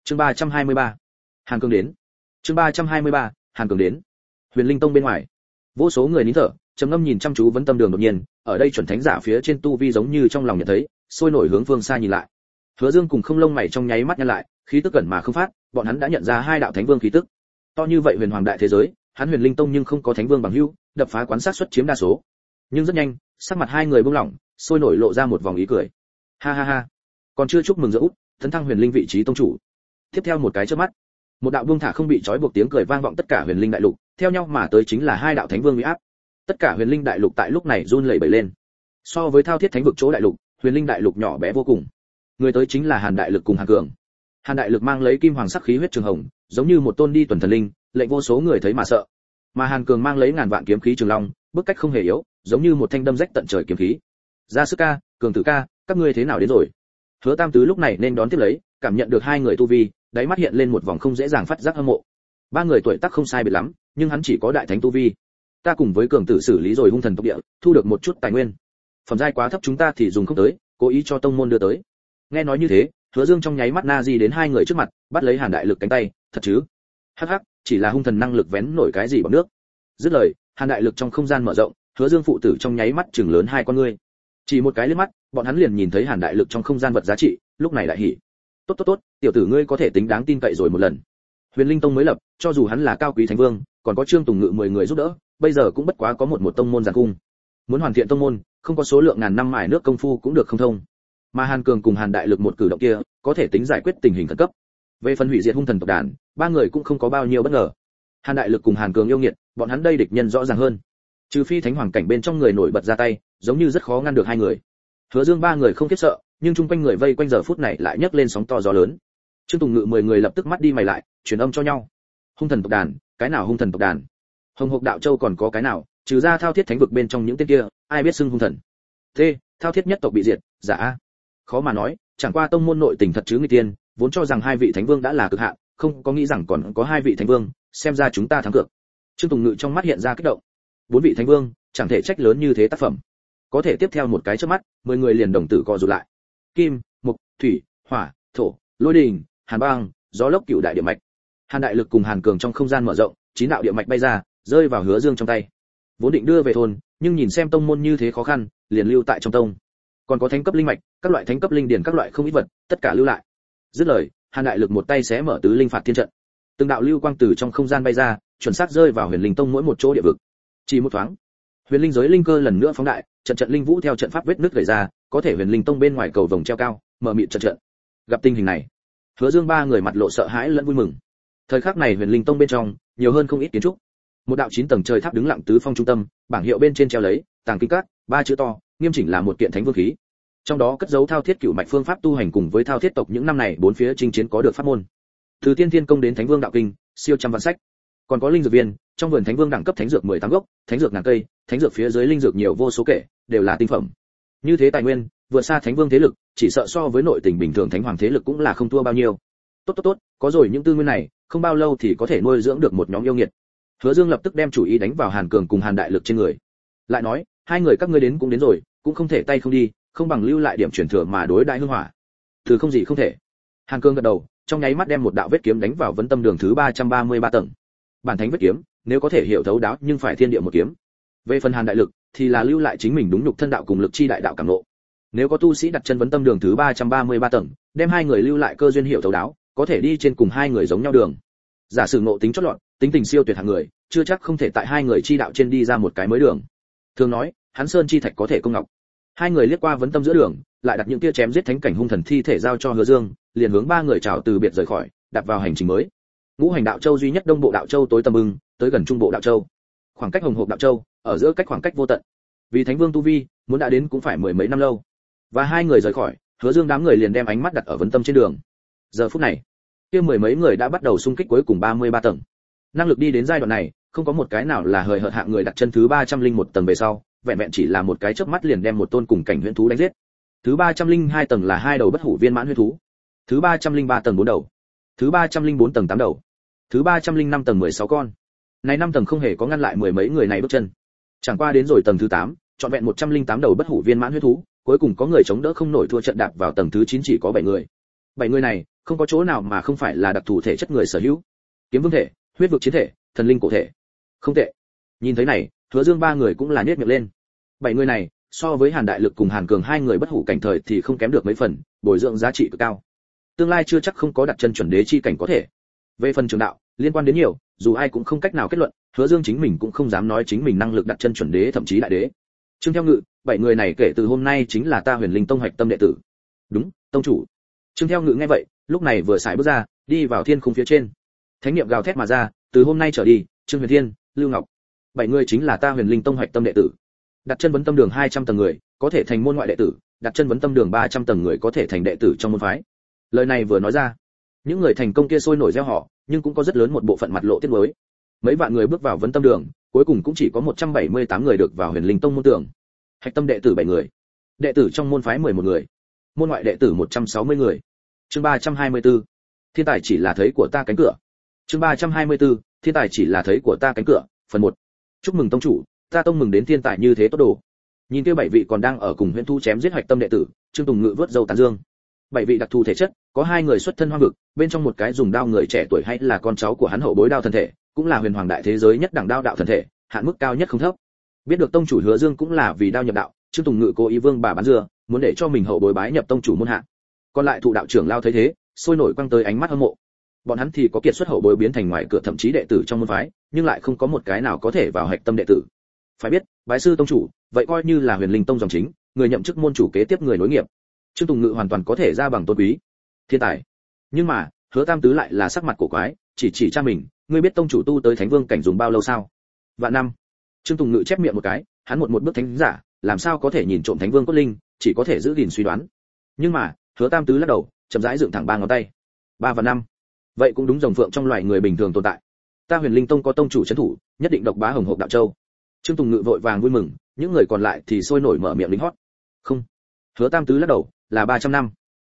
Chương 323. Hàn Cường đến. Chương 323. Hàn Cường đến. Huyền Linh Tông bên ngoài, vô số người nín thở, trầm ngâm nhìn chăm chú Vấn Tâm Đường. Đột nhiên, ở đây chuẩn thánh giả phía trên tu vi giống như trong lòng nhận thấy, sôi nổi hướng phương xa nhìn lại. Hứa Dương cùng Không Lông mày trong nháy mắt nhăn lại, khí tức gần mà không phát, bọn hắn đã nhận ra hai đạo thánh vương khí tức. To như vậy huyền hoàng đại thế giới, hắn Huyền Linh Tông nhưng không có thánh vương bằng hữu, đập phá quán sát suất chiếm đa số. Nhưng rất nhanh, sắc mặt hai người buông lỏng, sôi nổi lộ ra một vòng ý cười. Ha ha ha, còn chưa chúc mừng giữa út, tấn thăng Huyền Linh vị trí tông chủ. Tiếp theo một cái chớp mắt, một đạo buông thả không bị trói buộc tiếng cười vang vọng tất cả Huyền Linh đại lục, theo nhau mà tới chính là hai đạo thánh vương uy áp. Tất cả Huyền Linh đại lục tại lúc này run lẩy bẩy lên. So với thao thiết thánh vực chỗ đại lục, Huyền Linh đại lục nhỏ bé vô cùng. Người tới chính là Hàn Đại Lực cùng Hàn Cường. Hàn Đại Lực mang lấy kim hoàng sắc khí huyết trường hồng, giống như một tôn đi tuần thần linh, lệnh vô số người thấy mà sợ. Mà Hàn Cường mang lấy ngàn vạn kiếm khí trường long, bức cách không hề yếu, giống như một thanh đâm rách tận trời kiếm khí. Ra sức ca, Cường tử ca, các ngươi thế nào đến rồi? Hứa Tam Tứ lúc này nên đón tiếp lấy, cảm nhận được hai người tu vi, đáy mắt hiện lên một vòng không dễ dàng phát giác hâm mộ. Ba người tuổi tác không sai biệt lắm, nhưng hắn chỉ có đại thánh tu vi. Ta cùng với Cường tử xử lý rồi hung thần tộc địa, thu được một chút tài nguyên. Phẩm giai quá thấp chúng ta thì dùng không tới, cố ý cho tông môn đưa tới. Nghe nói như thế, Hứa Dương trong nháy mắt na di đến hai người trước mặt, bắt lấy Hàn Đại Lực cánh tay, thật chứ? Hắc hắc, chỉ là hung thần năng lực vén nổi cái gì bằng nước. Dứt lời, Hàn Đại Lực trong không gian mở rộng, Hứa Dương phụ tử trong nháy mắt trừng lớn hai con ngươi. Chỉ một cái liếc mắt, bọn hắn liền nhìn thấy Hàn Đại Lực trong không gian vật giá trị, lúc này đại hỉ. Tốt tốt tốt, tiểu tử ngươi có thể tính đáng tin cậy rồi một lần. Huyền Linh Tông mới lập, cho dù hắn là cao quý thánh vương, còn có Trương Tùng Ngự 10 người giúp đỡ, bây giờ cũng bất quá có một tông môn giàn cung. Muốn hoàn thiện tông môn, không có số lượng ngàn năm mài nước công phu cũng được không thông. Mà Hàn Cường cùng Hàn Đại Lực một cử động kia, có thể tính giải quyết tình hình khẩn cấp. Về phần hủy diệt hung thần tộc đàn, ba người cũng không có bao nhiêu bất ngờ. Hàn Đại Lực cùng Hàn Cường yêu nghiệt, bọn hắn đây địch nhân rõ ràng hơn. Trừ phi thánh hoàng cảnh bên trong người nổi bật ra tay, giống như rất khó ngăn được hai người. Hứa Dương ba người không khiếp sợ, nhưng chung quanh người vây quanh giờ phút này lại nhấc lên sóng to gió lớn. Trương Tùng Ngự 10 người lập tức mắt đi mày lại, truyền âm cho nhau. Hung thần tộc đàn, cái nào hung thần tộc đàn? Hồng Hộc Đạo Châu còn có cái nào, trừ ra Thao Thiết Thánh vực bên trong những tên kia, ai biết xưng hung thần? Thế, Thao Thiết nhất tộc bị diệt, giả. Khó mà nói, chẳng qua tông môn nội tình thật chứ nguy tiên, vốn cho rằng hai vị thánh vương đã là cực hạn, không có nghĩ rằng còn có hai vị thánh vương, xem ra chúng ta thắng cược. Trương Tùng Ngự trong mắt hiện ra kích động. 4 vị thánh vương, chẳng thể trách lớn như thế tác phẩm. Có thể tiếp theo một cái chớp mắt, 10 người liền đồng tử co rụt lại. Kim, mộc, thủy, hỏa, thổ, lôi đình, hàn băng, gió lốc cửu đại địa mạch. Hàn Đại Lực cùng Hàn Cường trong không gian mở rộng, 9 đạo địa mạch bay ra, rơi vào Hứa Dương trong tay. Vốn định đưa về thôn, nhưng nhìn xem tông môn như thế khó khăn, liền lưu tại trong tông. Còn có thánh cấp linh mạch, các loại thánh cấp linh điển các loại không ít vật, tất cả lưu lại. Dứt lời, Hàn Đại Lực một tay xé mở tứ linh phạt thiên trận. Từng đạo lưu quang từ trong không gian bay ra, chuẩn xác rơi vào Huyền Linh Tông mỗi một chỗ địa vực. Chỉ một thoáng, Huyền Linh giới linh cơ lần nữa phóng đại, trận linh vũ theo trận pháp vết nứt gầy ra, có thể Huyền Linh Tông bên ngoài cầu vồng treo cao, mở mịt trận. Gặp tình hình này, Hứa Dương ba người mặt lộ sợ hãi lẫn vui mừng. Thời khắc này Huyền Linh Tông bên trong, nhiều hơn không ít kiến trúc. Một đạo 9 tầng trời tháp đứng lặng tứ phong trung tâm, bảng hiệu bên trên treo lấy Tàng Kinh Các, 3 chữ to, nghiêm chỉnh là một kiện thánh vương khí. Trong đó cất giấu Thao Thiết cửu mạch phương pháp tu hành cùng với Thao Thiết tộc những năm này bốn phía chinh chiến có được pháp môn. Từ Tiên Thiên công đến Thánh Vương đạo kinh, siêu trăm vạn sách. Còn có linh dược viên, trong vườn Thánh Vương đẳng cấp thánh dược 18 gốc, thánh dược ngàn cây, thánh dược phía dưới linh dược nhiều vô số kể, đều là tinh phẩm. Như thế tài nguyên, vượt xa Thánh Vương thế lực, chỉ sợ so với nội tình bình thường Thánh Hoàng thế lực cũng là không thua bao nhiêu. Tốt, có rồi những tư nguyên này, không bao lâu thì có thể nuôi dưỡng được một nhóm yêu nghiệt. Hứa Dương lập tức đem chủ ý đánh vào Hàn Cường cùng Hàn Đại Lực trên người. Lại nói, hai người các ngươi đến cũng đến rồi, cũng không thể tay không đi, không bằng lưu lại điểm truyền thừa mà đối đãi hương hỏa. Từ không gì không thể. Hàn Cường gật đầu, trong nháy mắt đem một đạo vết kiếm đánh vào Vấn Tâm Đường thứ 333 tầng. Bản thánh vết kiếm, nếu có thể hiểu thấu đáo nhưng phải thiên địa một kiếm. Về phần Hàn Đại Lực, thì là lưu lại chính mình đúng nhục thân đạo cùng lực chi đại đạo cảm ngộ. Nếu có tu sĩ đặt chân Vấn Tâm Đường thứ 333 tầng, đem hai người lưu lại cơ duyên hiểu thấu đáo, có thể đi trên cùng hai người giống nhau đường. Giả sử ngộ tính chót lọt, tính tình siêu tuyệt hạng người, chưa chắc không thể tại hai người chi đạo trên đi ra một cái mới đường. Thường nói, hắn sơn chi thạch có thể công ngọc. Hai người liếc qua Vấn Tâm giữa đường, lại đặt những tia chém giết thánh cảnh hung thần thi thể giao cho Hứa Dương, liền hướng ba người chào từ biệt rời khỏi, đạp vào hành trình mới. Ngũ Hành Đạo Châu duy nhất Đông Bộ Đạo Châu tối tầm bừng, tới gần Trung Bộ Đạo Châu. Khoảng cách Hồng Hộc Đạo Châu, ở giữa cách khoảng cách vô tận. Vì Thánh Vương tu vi, muốn đã đến cũng phải mười mấy năm lâu. Và hai người rời khỏi, Hứa Dương đám người liền đem ánh mắt đặt ở Vấn Tâm trên đường. Giờ phút này, kia mười mấy người đã bắt đầu xung kích cuối cùng 33 tầng. Năng lực đi đến giai đoạn này, không có một cái nào là hời hợt hạng người đặt chân thứ 301 tầng về sau, vẹn vẹn chỉ là một cái chớp mắt liền đem một tôn cùng cảnh huyễn thú đánh giết. Thứ 302 tầng là hai đầu bất hủ viên mãn huyễn thú. Thứ 303 tầng 4 đầu. Thứ 304 tầng 8 đầu. Thứ 305 tầng 16 con. Này 5 tầng không hề có ngăn lại mười mấy người này bước chân. Chẳng qua đến rồi tầng thứ 8, trọn vẹn 108 đầu bất hủ viên mãn huyễn thú, cuối cùng có người chống đỡ không nổi thua trận đạp vào tầng thứ 9 chỉ có 7 người. 7 người này, không có chỗ nào mà không phải là đặc thù thể chất người sở hữu. Kiếm vương thể, huyết vực chiến thể, thần linh cổ thể. Không tệ. Nhìn thấy này, Hứa Dương ba người cũng là nhếch miệng lên. 7 người này, so với Hàn Đại Lực cùng Hàn Cường hai người bất hủ cảnh thời thì không kém được mấy phần, bồi dưỡng giá trị cực cao. Tương lai chưa chắc không có đặt chân chuẩn đế chi cảnh có thể. Về phần trường đạo, liên quan đến nhiều, dù ai cũng không cách nào kết luận, Hứa Dương chính mình cũng không dám nói chính mình năng lực đặt chân chuẩn đế thậm chí đại đế. Trương Theo Ngự, 7 người này kể từ hôm nay chính là ta Huyền Linh Tông hạch tâm đệ tử. Đúng, tông chủ. Trương Theo Ngự nghe vậy, lúc này vừa xài bước ra, đi vào thiên khung phía trên. Thánh niệm gào thét mà ra, từ hôm nay trở đi, Trương Huyền Thiên, Lưu Ngọc, 7 người chính là ta Huyền Linh Tông hạch tâm đệ tử. Đặt chân vấn tâm đường 200 tầng người, có thể thành môn ngoại đệ tử, đặt chân vấn tâm đường 300 tầng người có thể thành đệ tử trong môn phái. Lời này vừa nói ra, những người thành công kia sôi nổi reo hò, nhưng cũng có rất lớn một bộ phận mặt lộ tiếc nuối. Mấy vạn người bước vào vấn tâm đường, cuối cùng cũng chỉ có 178 người được vào Huyền Linh Tông môn tưởng. Hạch tâm đệ tử 7 người, đệ tử trong môn phái 11 người, môn ngoại đệ tử 160 người. Chương 324. Thiên tài chỉ là thấy của ta cánh cửa. Chương 324. Thiên tài chỉ là thấy của ta cánh cửa, phần 1. Chúc mừng tông chủ, ta tông mừng đến thiên tài như thế tốt đồ. Nhìn kia 7 vị còn đang ở cùng Huyễn Thu chém giết hạch tâm đệ tử, Trương Tùng Ngự vớt dâu tán dương. 7 vị đặc thù thể chất, có 2 người xuất thân hoang vực, bên trong một cái dùng đao người trẻ tuổi hay là con cháu của hắn hậu bối đao thần thể, cũng là huyền hoàng đại thế giới nhất đẳng đao đạo thần thể, hạn mức cao nhất không thấp. Biết được tông chủ Hứa Dương cũng là vì đao nhập đạo, Trương Tùng Ngự cố ý vương bà bán dưa, muốn để cho mình hậu bối bái nhập tông chủ môn hạ. Còn lại thụ đạo trưởng lao thấy thế, sôi nổi quăng tới ánh mắt hâm mộ. Bọn hắn thì có kiệt xuất hậu bối biến thành ngoài cửa thậm chí đệ tử trong môn phái, nhưng lại không có một cái nào có thể vào hạch tâm đệ tử. Phải biết, bái sư tông chủ, vậy coi như là Huyền Linh Tông dòng chính, người nhậm chức môn chủ kế tiếp người nối nghiệp. Trương Tùng Ngự hoàn toàn có thể ra bằng tôn quý, thiên tài. Nhưng mà, Hứa Tam Tứ lại là sắc mặt cổ quái, chỉ cha mình, ngươi biết tông chủ tu tới thánh vương cảnh dùng bao lâu sao? Vạn năm. Trương Tùng Ngự chép miệng một cái, hắn một bước thánh giả, làm sao có thể nhìn trộm thánh vương cốt linh, chỉ có thể giữ gìn suy đoán. Nhưng mà, Hứa Tam Tứ lắc đầu, chậm rãi dựng thẳng 3 ngón tay. 3 và 5. Vậy cũng đúng rồng phượng trong loài người bình thường tồn tại. Ta Huyền Linh Tông có tông chủ trấn thủ, nhất định độc bá hồng hộc đạo châu. Trương Tùng Ngự vội vàng vui mừng, những người còn lại thì sôi nổi mở miệng lính hót. Không. Hứa Tam Tứ lắc đầu, là 300 năm.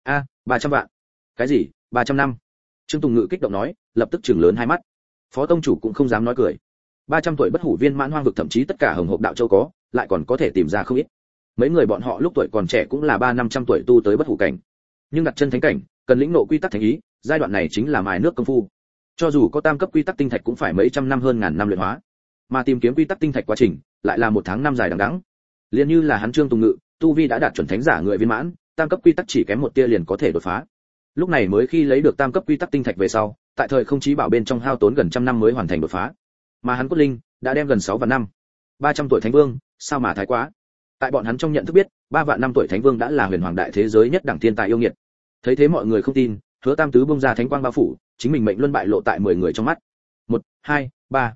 300 vạn. Cái gì? 300 năm? Trương Tùng Ngự kích động nói, lập tức trừng lớn hai mắt. Phó tông chủ cũng không dám nói cười. 300 tuổi bất hủ viên mãn hoang vực thậm chí tất cả hồng hộc đạo châu có, lại còn có thể tìm ra không ít. Mấy người bọn họ lúc tuổi còn trẻ cũng là 300-500 tuổi tu tới bất hủ cảnh. Nhưng đặt chân thánh cảnh, cần lĩnh ngộ quy tắc thánh ý, giai đoạn này chính là mài nước công phu. Cho dù có tam cấp quy tắc tinh thạch cũng phải mấy trăm năm hơn ngàn năm luyện hóa. Mà tìm kiếm quy tắc tinh thạch quá trình, lại là 1 tháng năm dài đằng đẵng. Liên như là hắn Trương Tùng Ngự, tu vi đã đạt chuẩn thánh giả người viên mãn, tam cấp quy tắc chỉ kém một tia liền có thể đột phá. Lúc này mới khi lấy được tam cấp quy tắc tinh thạch về sau, tại thời không chí bảo bên trong hao tốn gần trăm năm mới hoàn thành đột phá. Mà hắn cốt linh đã đem gần 6 vạn năm. 300 tuổi thánh vương, sao mà thái quá. Tại bọn hắn trong nhận thức biết, 3 vạn năm tuổi thánh vương đã là huyền hoàng đại thế giới nhất đẳng thiên tài yêu nghiệt. Thấy thế mọi người không tin, Hứa Tam Tứ bung ra thánh quang bao phủ, chính mình mệnh luân bại lộ tại 10 người trong mắt. 1, 2, 3.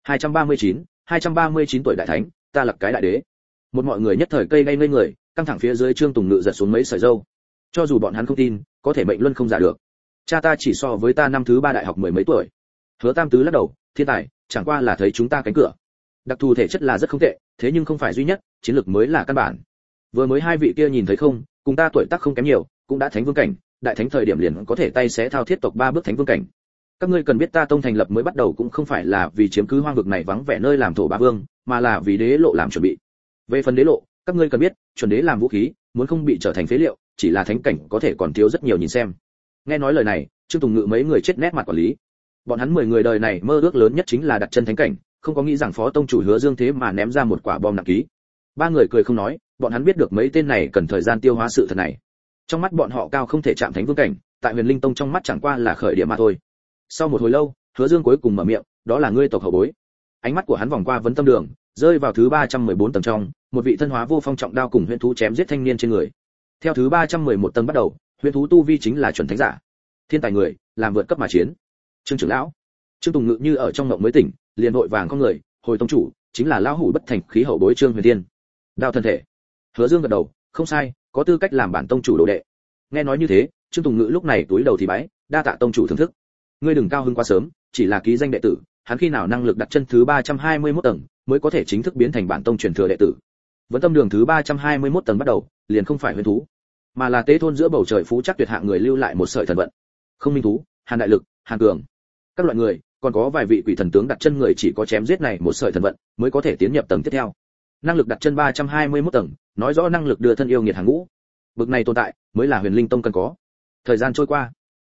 239 tuổi đại thánh, ta lập cái đại đế. Một mọi người nhất thời cây gây ngây người, căng thẳng phía dưới Trương Tùng Ngự giật xuống mấy sợi râu. Cho dù bọn hắn không tin, có thể mệnh luân không giả được. Cha ta chỉ so với ta năm thứ 3 đại học 10 mấy tuổi. Hứa Tam Tứ lắc đầu, thiên tài, chẳng qua là thấy chúng ta cánh cửa. Đặc thù thể chất là rất không tệ, thế nhưng không phải duy nhất, chiến lược mới là căn bản. Vừa mới 2 vị kia nhìn thấy không, cùng ta tuổi tác không kém nhiều, cũng đã thánh vương cảnh, đại thánh thời điểm liền có thể tay xé thao thiết tộc 3 bước thánh vương cảnh. Các ngươi cần biết ta tông thành lập mới bắt đầu cũng không phải là vì chiếm cứ hoang vực này vắng vẻ nơi làm thổ bá vương, mà là vì đế lộ làm chuẩn bị. Về phần đế lộ, các ngươi cần biết, chuẩn đế làm vũ khí, muốn không bị trở thành phế liệu, chỉ là thánh cảnh có thể còn thiếu rất nhiều nhìn xem. Nghe nói lời này, Trương Tùng Ngự mấy người chết nét mặt quản lý. Bọn hắn 10 người đời này mơ ước lớn nhất chính là đặt chân thánh cảnh, không có nghĩ rằng phó tông chủ Hứa Dương thế mà ném ra một quả bom nặng ký. 3 người cười không nói, bọn hắn biết được mấy tên này cần thời gian tiêu hóa sự thật này. Trong mắt bọn họ cao không thể chạm thánh vương cảnh, tại Huyền Linh Tông trong mắt chẳng qua là khởi điểm mà thôi. Sau một hồi lâu, Hứa Dương cuối cùng mở miệng, đó là ngươi tộc hậu bối. Ánh mắt của hắn vòng qua vấn tâm đường, rơi vào thứ 314 tầng trong, một vị thân hóa vô phong trọng đao cùng huyền thú chém giết thanh niên trên người. Theo thứ 311 tầng bắt đầu, huyền thú tu vi chính là chuẩn thánh giả. Thiên tài người, làm vượt cấp mà chiến. Trương trưởng lão, Trương Tùng Ngự như ở trong mộng mới tỉnh, liền vội vàng con người, hồi tông chủ, chính là lão hủ bất thành khí hậu bối Trương Huyền Thiên. Đao thân thể. Hứa Dương gật đầu, không sai, có tư cách làm bản tông chủ đồ đệ. Nghe nói như thế, Trương Tùng Ngự lúc này túi đầu thì bái, đa tạ tông chủ thưởng thức. Ngươi đừng cao hứng quá sớm, chỉ là ký danh đệ tử, hắn khi nào năng lực đặt chân thứ 321 tầng, mới có thể chính thức biến thành bản tông truyền thừa đệ tử. Vẫn tâm đường thứ 321 tầng bắt đầu, liền không phải huyền thú, mà là tế thôn giữa bầu trời phú chắc tuyệt hạng người lưu lại một sợi thần vận. Không minh thú, Hàn Đại Lực, Hàn Cường, các loại người, còn có vài vị quỷ thần tướng đặt chân người chỉ có chém giết này một sợi thần vận, mới có thể tiến nhập tầng tiếp theo. Năng lực đặt chân 321 tầng, nói rõ năng lực đưa thân yêu nghiệt hàng ngũ. Bực này tồn tại, mới là Huyền Linh Tông cần có. Thời gian trôi qua,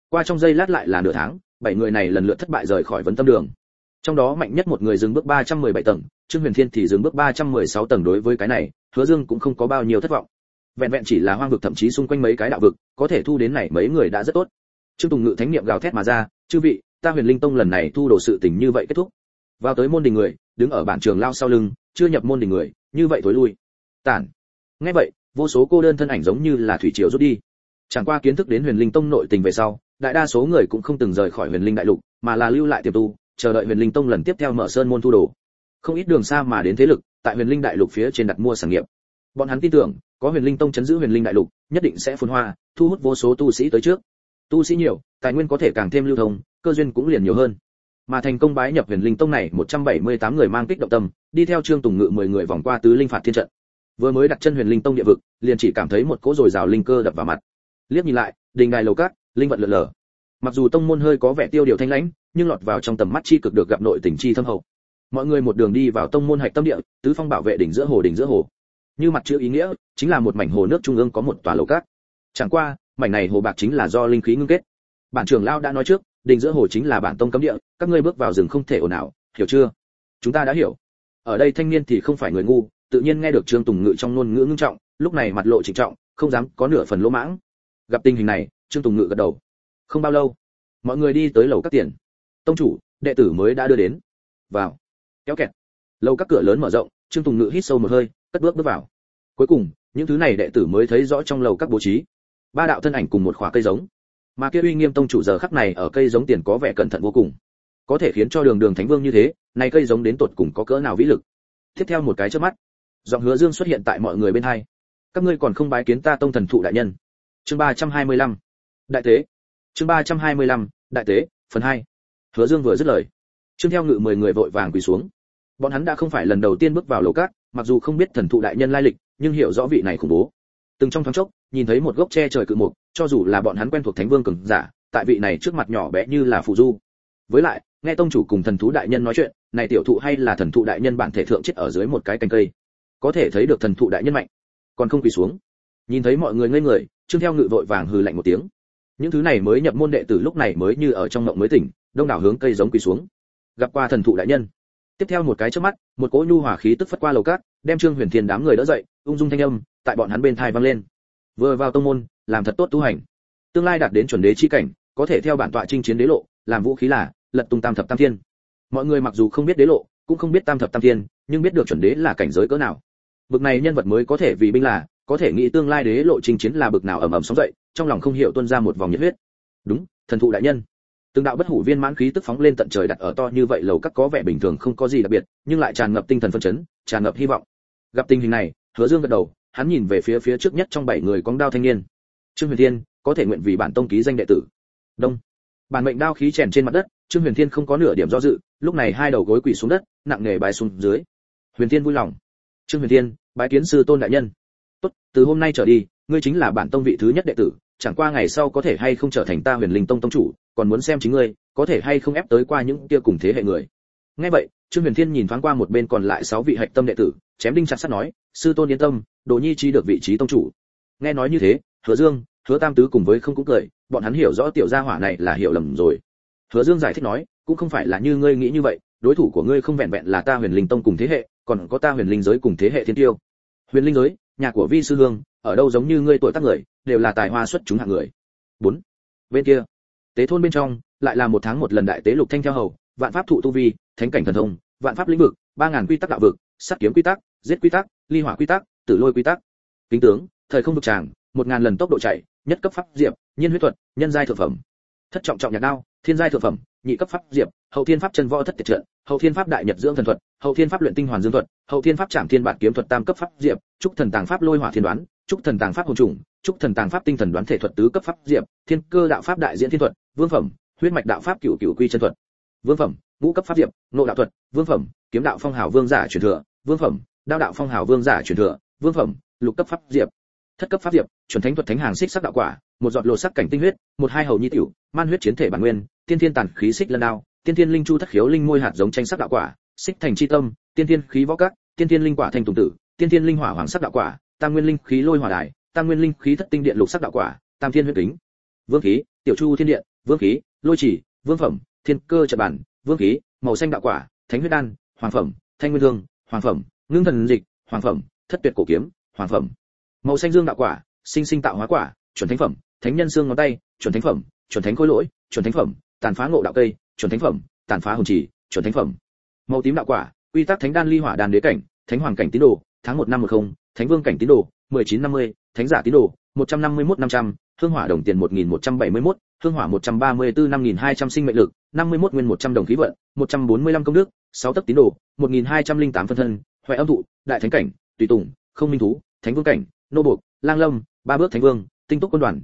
Qua trong giây lát lại là nửa tháng, 7 người này lần lượt thất bại rời khỏi vấn tâm đường. Trong đó mạnh nhất một người dừng bước 317 tầng, Trương Huyền Thiên thì dừng bước 316 tầng. Đối với cái này, Hứa Dương cũng không có bao nhiêu thất vọng. Vẹn vẹn chỉ là hoang vực, thậm chí xung quanh mấy cái đạo vực, có thể thu đến này mấy người đã rất tốt. Trương Tùng Ngự thánh niệm gào thét mà ra, "Chư vị, ta Huyền Linh Tông lần này thu đồ sự tình như vậy kết thúc." Vào tới môn đình người, đứng ở bản trường lao sau lưng, chưa nhập môn đình người, như vậy tối lui. Tản. Nghe vậy, vô số cô đơn thân ảnh giống như là thủy triều rút đi. Chẳng qua kiến thức đến Huyền Linh Tông nội tình về sau, đại đa số người cũng không từng rời khỏi Huyền Linh đại lục, mà là lưu lại tiềm tu, chờ đợi Huyền Linh Tông lần tiếp theo mở sơn môn thu đồ. Không ít đường xa mà đến thế lực, tại Huyền Linh đại lục phía trên đặt mua sản nghiệp. Bọn hắn tin tưởng, có Huyền Linh Tông trấn giữ Huyền Linh đại lục, nhất định sẽ phồn hoa, thu hút vô số tu sĩ tới trước. Tu sĩ nhiều, tài nguyên có thể càng thêm lưu thông, cơ duyên cũng liền nhiều hơn. Mà thành công bái nhập Huyền Linh Tông này 178 người mang kích động tâm, đi theo Trương Tùng Ngự 10 người vòng qua tứ linh phạt thiên trận. Vừa mới đặt chân Huyền Linh Tông địa vực, liền chỉ cảm thấy một cỗ dồi dào linh cơ đập vào mặt. Liếc nhìn lại, đình đài lầu cát, linh vận lượn lờ. Mặc dù tông môn hơi có vẻ tiêu điều thanh lãnh, nhưng lọt vào trong tầm mắt chi cực được gặp nội tình chi thâm hậu. Mọi người một đường đi vào tông môn hạch tâm địa, tứ phong bảo vệ đỉnh giữa hồ, đỉnh giữa hồ. Như mặt chữ ý nghĩa, chính là một mảnh hồ nước trung ương có một tòa lầu cát. Chẳng qua, mảnh này hồ bạc chính là do linh khí ngưng kết. Bản trưởng lão đã nói trước, đỉnh giữa hồ chính là bản tông cấm địa, các ngươi bước vào rừng không thể ồn ào, hiểu chưa? Chúng ta đã hiểu. Ở đây thanh niên thì không phải người ngu, tự nhiên nghe được Trương Tùng Ngự trong ngôn ngữ ngưng trọng, lúc này mặt lộ trịnh trọng, không dám có nửa phần lỗ mãng. Gặp tình hình này, Trương Tùng Ngự gật đầu. Không bao lâu, mọi người đi tới lầu các tiền. Tông chủ, đệ tử mới đã đưa đến. Vào. Kéo kẹt. Lầu các cửa lớn mở rộng, Trương Tùng Ngự hít sâu một hơi, cất bước vào. Cuối cùng, những thứ này đệ tử mới thấy rõ trong lầu các bố trí. Ba đạo thân ảnh cùng một khóa cây giống. Mà kia uy nghiêm tông chủ giờ khắc này ở cây giống tiền có vẻ cẩn thận vô cùng. Có thể khiến cho đường thánh vương như thế, này cây giống đến tột cùng có cỡ nào vĩ lực. Tiếp theo một cái chớp mắt, giọng Hứa Dương xuất hiện tại mọi người bên hai. Các ngươi còn không bái kiến ta tông thần thụ đại nhân. Chương 325. Đại tế. Chương 325. Đại tế, phần 2. Hứa Dương vừa dứt lời, Trương Theo Ngự 10 người vội vàng quỳ xuống. Bọn hắn đã không phải lần đầu tiên bước vào lầu cát, mặc dù không biết thần thụ đại nhân lai lịch, nhưng hiểu rõ vị này khủng bố. Từng trong thoáng chốc, nhìn thấy một gốc tre trời cự mục, cho dù là bọn hắn quen thuộc thánh vương cường giả, tại vị này trước mặt nhỏ bé như là phù du. Với lại, nghe tông chủ cùng thần thú đại nhân nói chuyện, này tiểu thụ hay là thần thụ đại nhân bản thể thượng chết ở dưới một cái cành cây. Có thể thấy được thần thụ đại nhân mạnh, còn không quỳ xuống. Nhìn thấy mọi người ngây người, Trương Theo Ngự vội vàng hừ lạnh một tiếng. Những thứ này mới nhập môn đệ tử lúc này mới như ở trong mộng mới tỉnh, đông đảo hướng cây giống quỳ xuống. Gặp qua thần thụ đại nhân. Tiếp theo một cái chớp mắt, một cỗ nhu hòa khí tức phất qua lầu cát, đem Trương Huyền Thiên đám người đỡ dậy, ung dung thanh âm tại bọn hắn bên tai vang lên. Vừa vào tông môn, làm thật tốt tu hành. Tương lai đạt đến chuẩn đế chi cảnh, có thể theo bản tọa chinh chiến đế lộ, làm vũ khí là lật tung tam thập tam thiên. Mọi người mặc dù không biết đế lộ, cũng không biết tam thập tam thiên, nhưng biết được chuẩn đế là cảnh giới cỡ nào. Bực này nhân vật mới có thể vì binh là, có thể nghĩ tương lai đế lộ chinh chiến là bực nào ầm ầm sóng dậy, trong lòng không hiểu tuôn ra một vòng nhiệt huyết. Đúng, thần thụ đại nhân. Từng đạo bất hủ viên mãn khí tức phóng lên tận trời đặt ở to như vậy lầu các có vẻ bình thường không có gì đặc biệt, nhưng lại tràn ngập tinh thần phấn chấn, tràn ngập hy vọng. Gặp tình hình này, Hứa Dương gật đầu, hắn nhìn về phía trước nhất trong 7 người cong đao thanh niên. Trương Huyền Thiên, có thể nguyện vì bản tông ký danh đệ tử. Đông. Bản mệnh đao khí chèn trên mặt đất, Trương Huyền Thiên không có nửa điểm do dự, lúc này hai đầu gối quỳ xuống đất, nặng nề bái xuống dưới. Huyền Thiên vui lòng. Trương Huyền Thiên, bái kiến sư tôn đại nhân. Tốt, từ hôm nay trở đi, ngươi chính là bản tông vị thứ nhất đệ tử, chẳng qua ngày sau có thể hay không trở thành ta Huyền Linh Tông tông chủ, còn muốn xem chính ngươi, có thể hay không ép tới qua những kia cùng thế hệ người. Nghe vậy, Trương Huyền Thiên nhìn thoáng qua một bên còn lại 6 vị hạch tâm đệ tử, chém đinh chặt sắt nói, sư tôn yên tâm, Đồ Nhi chi được vị trí tông chủ. Nghe nói như thế, Hứa Dương, Hứa Tam Tứ cùng với không cũng cười, bọn hắn hiểu rõ tiểu gia hỏa này là hiểu lầm rồi. Hứa Dương giải thích nói, cũng không phải là như ngươi nghĩ như vậy, đối thủ của ngươi không vẹn vẹn là ta Huyền Linh Tông cùng thế hệ, còn có ta Huyền Linh giới cùng thế hệ thiên tiêu. Huyền Linh giới, nhà của Vi sư hương, ở đâu giống như ngươi tuổi tác người, đều là tài hoa xuất chúng hạng người. 4. Bên kia, tế thôn bên trong, lại là một tháng một lần đại tế Lục Thanh theo hầu, vạn pháp thụ tu vi, thánh cảnh thần thông, vạn pháp lĩnh vực, 3000 quy tắc đạo vực, sát kiếm quy tắc, giết quy tắc, ly hỏa quy tắc, tử lôi quy tắc. Kính tướng, thời không vực tràng, 1000 lần tốc độ chạy, nhất cấp pháp diệp, nhiên huyết thuật, nhân giai thượng phẩm. Thất trọng trọng nhạc đao, thiên giai thượng phẩm, nhị cấp pháp diệp, hậu thiên pháp chân võ thất tiệt trận, hậu thiên pháp đại nhật dưỡng thần thuật, hậu thiên pháp luyện tinh hoàn dương thuật, hậu thiên pháp trảm thiên bản kiếm thuật tam cấp pháp diệp, trúc thần tàng pháp lôi hỏa thiên đoán, trúc thần tàng pháp hồn trùng, trúc thần tàng pháp tinh thần đoán thể thuật tứ cấp pháp diệp, thiên cơ đạo pháp đại diễn thiên thuật, vương phẩm, huyết mạch đạo pháp cửu cửu quy chân thuật. Vương phẩm, ngũ cấp pháp diệp, nộ đạo thuật, vương phẩm, kiếm đạo phong hào vương giả truyền thừa, vương phẩm, đao đạo phong hào vương giả truyền thừa, vương phẩm, lục cấp pháp diệp. Thất cấp pháp diệp, chuẩn thánh thuật thánh hàng xích sắc đạo quả, một giọt lột sắc cảnh tinh huyết, một hai hầu nhi tiểu, man huyết chiến thể bản nguyên, tiên thiên tàn khí xích lân đao, tiên thiên linh chu thất khiếu linh môi hạt giống tranh sắc đạo quả, xích thành chi tâm, tiên thiên khí võ các, tiên thiên linh quả thành tùng tử, tiên thiên linh hỏa hoàng sắc đạo quả, tam nguyên linh khí lôi hỏa đài, tam nguyên linh khí thất tinh điện lục sắc đạo quả, tam thiên huyết kính. Vương khí, tiểu chu thiên điện, vương khí, lôi chỉ, vương phẩm, thiên cơ trận bản, vương khí, màu xanh đạo quả, thánh huyết đan, hoàng phẩm, thanh nguyên thương, hoàng phẩm, ngưng thần dịch, hoàng phẩm, thất tuyệt cổ kiếm, hoàng phẩm. Màu xanh dương đạo quả, sinh sinh tạo hóa quả, chuẩn thánh phẩm, thánh nhân xương ngón tay, chuẩn thánh phẩm, chuẩn thánh khối lỗi, chuẩn thánh phẩm, tàn phá ngộ đạo cây, chuẩn thánh phẩm, tàn phá hồn trì, chuẩn thánh phẩm. Màu tím đạo quả, quy tắc thánh đan ly hỏa đan đế cảnh, thánh hoàng cảnh tín đồ, tháng 1 năm 10, thánh vương cảnh tín đồ, 1950, thánh giả tín đồ, 151-500, hương hỏa đồng tiền 1171, hương hỏa 134-5200 sinh mệnh lực, 51 nguyên 100 đồng khí vận, 145 công đức, 6 tấc tín đồ, 1208 phân thân, huệ âm thụ, đại thánh cảnh, tùy tùng, không minh thú, thánh vương cảnh, nô buộc, lang lâm, ba bước thánh vương, tinh túc quân đoàn,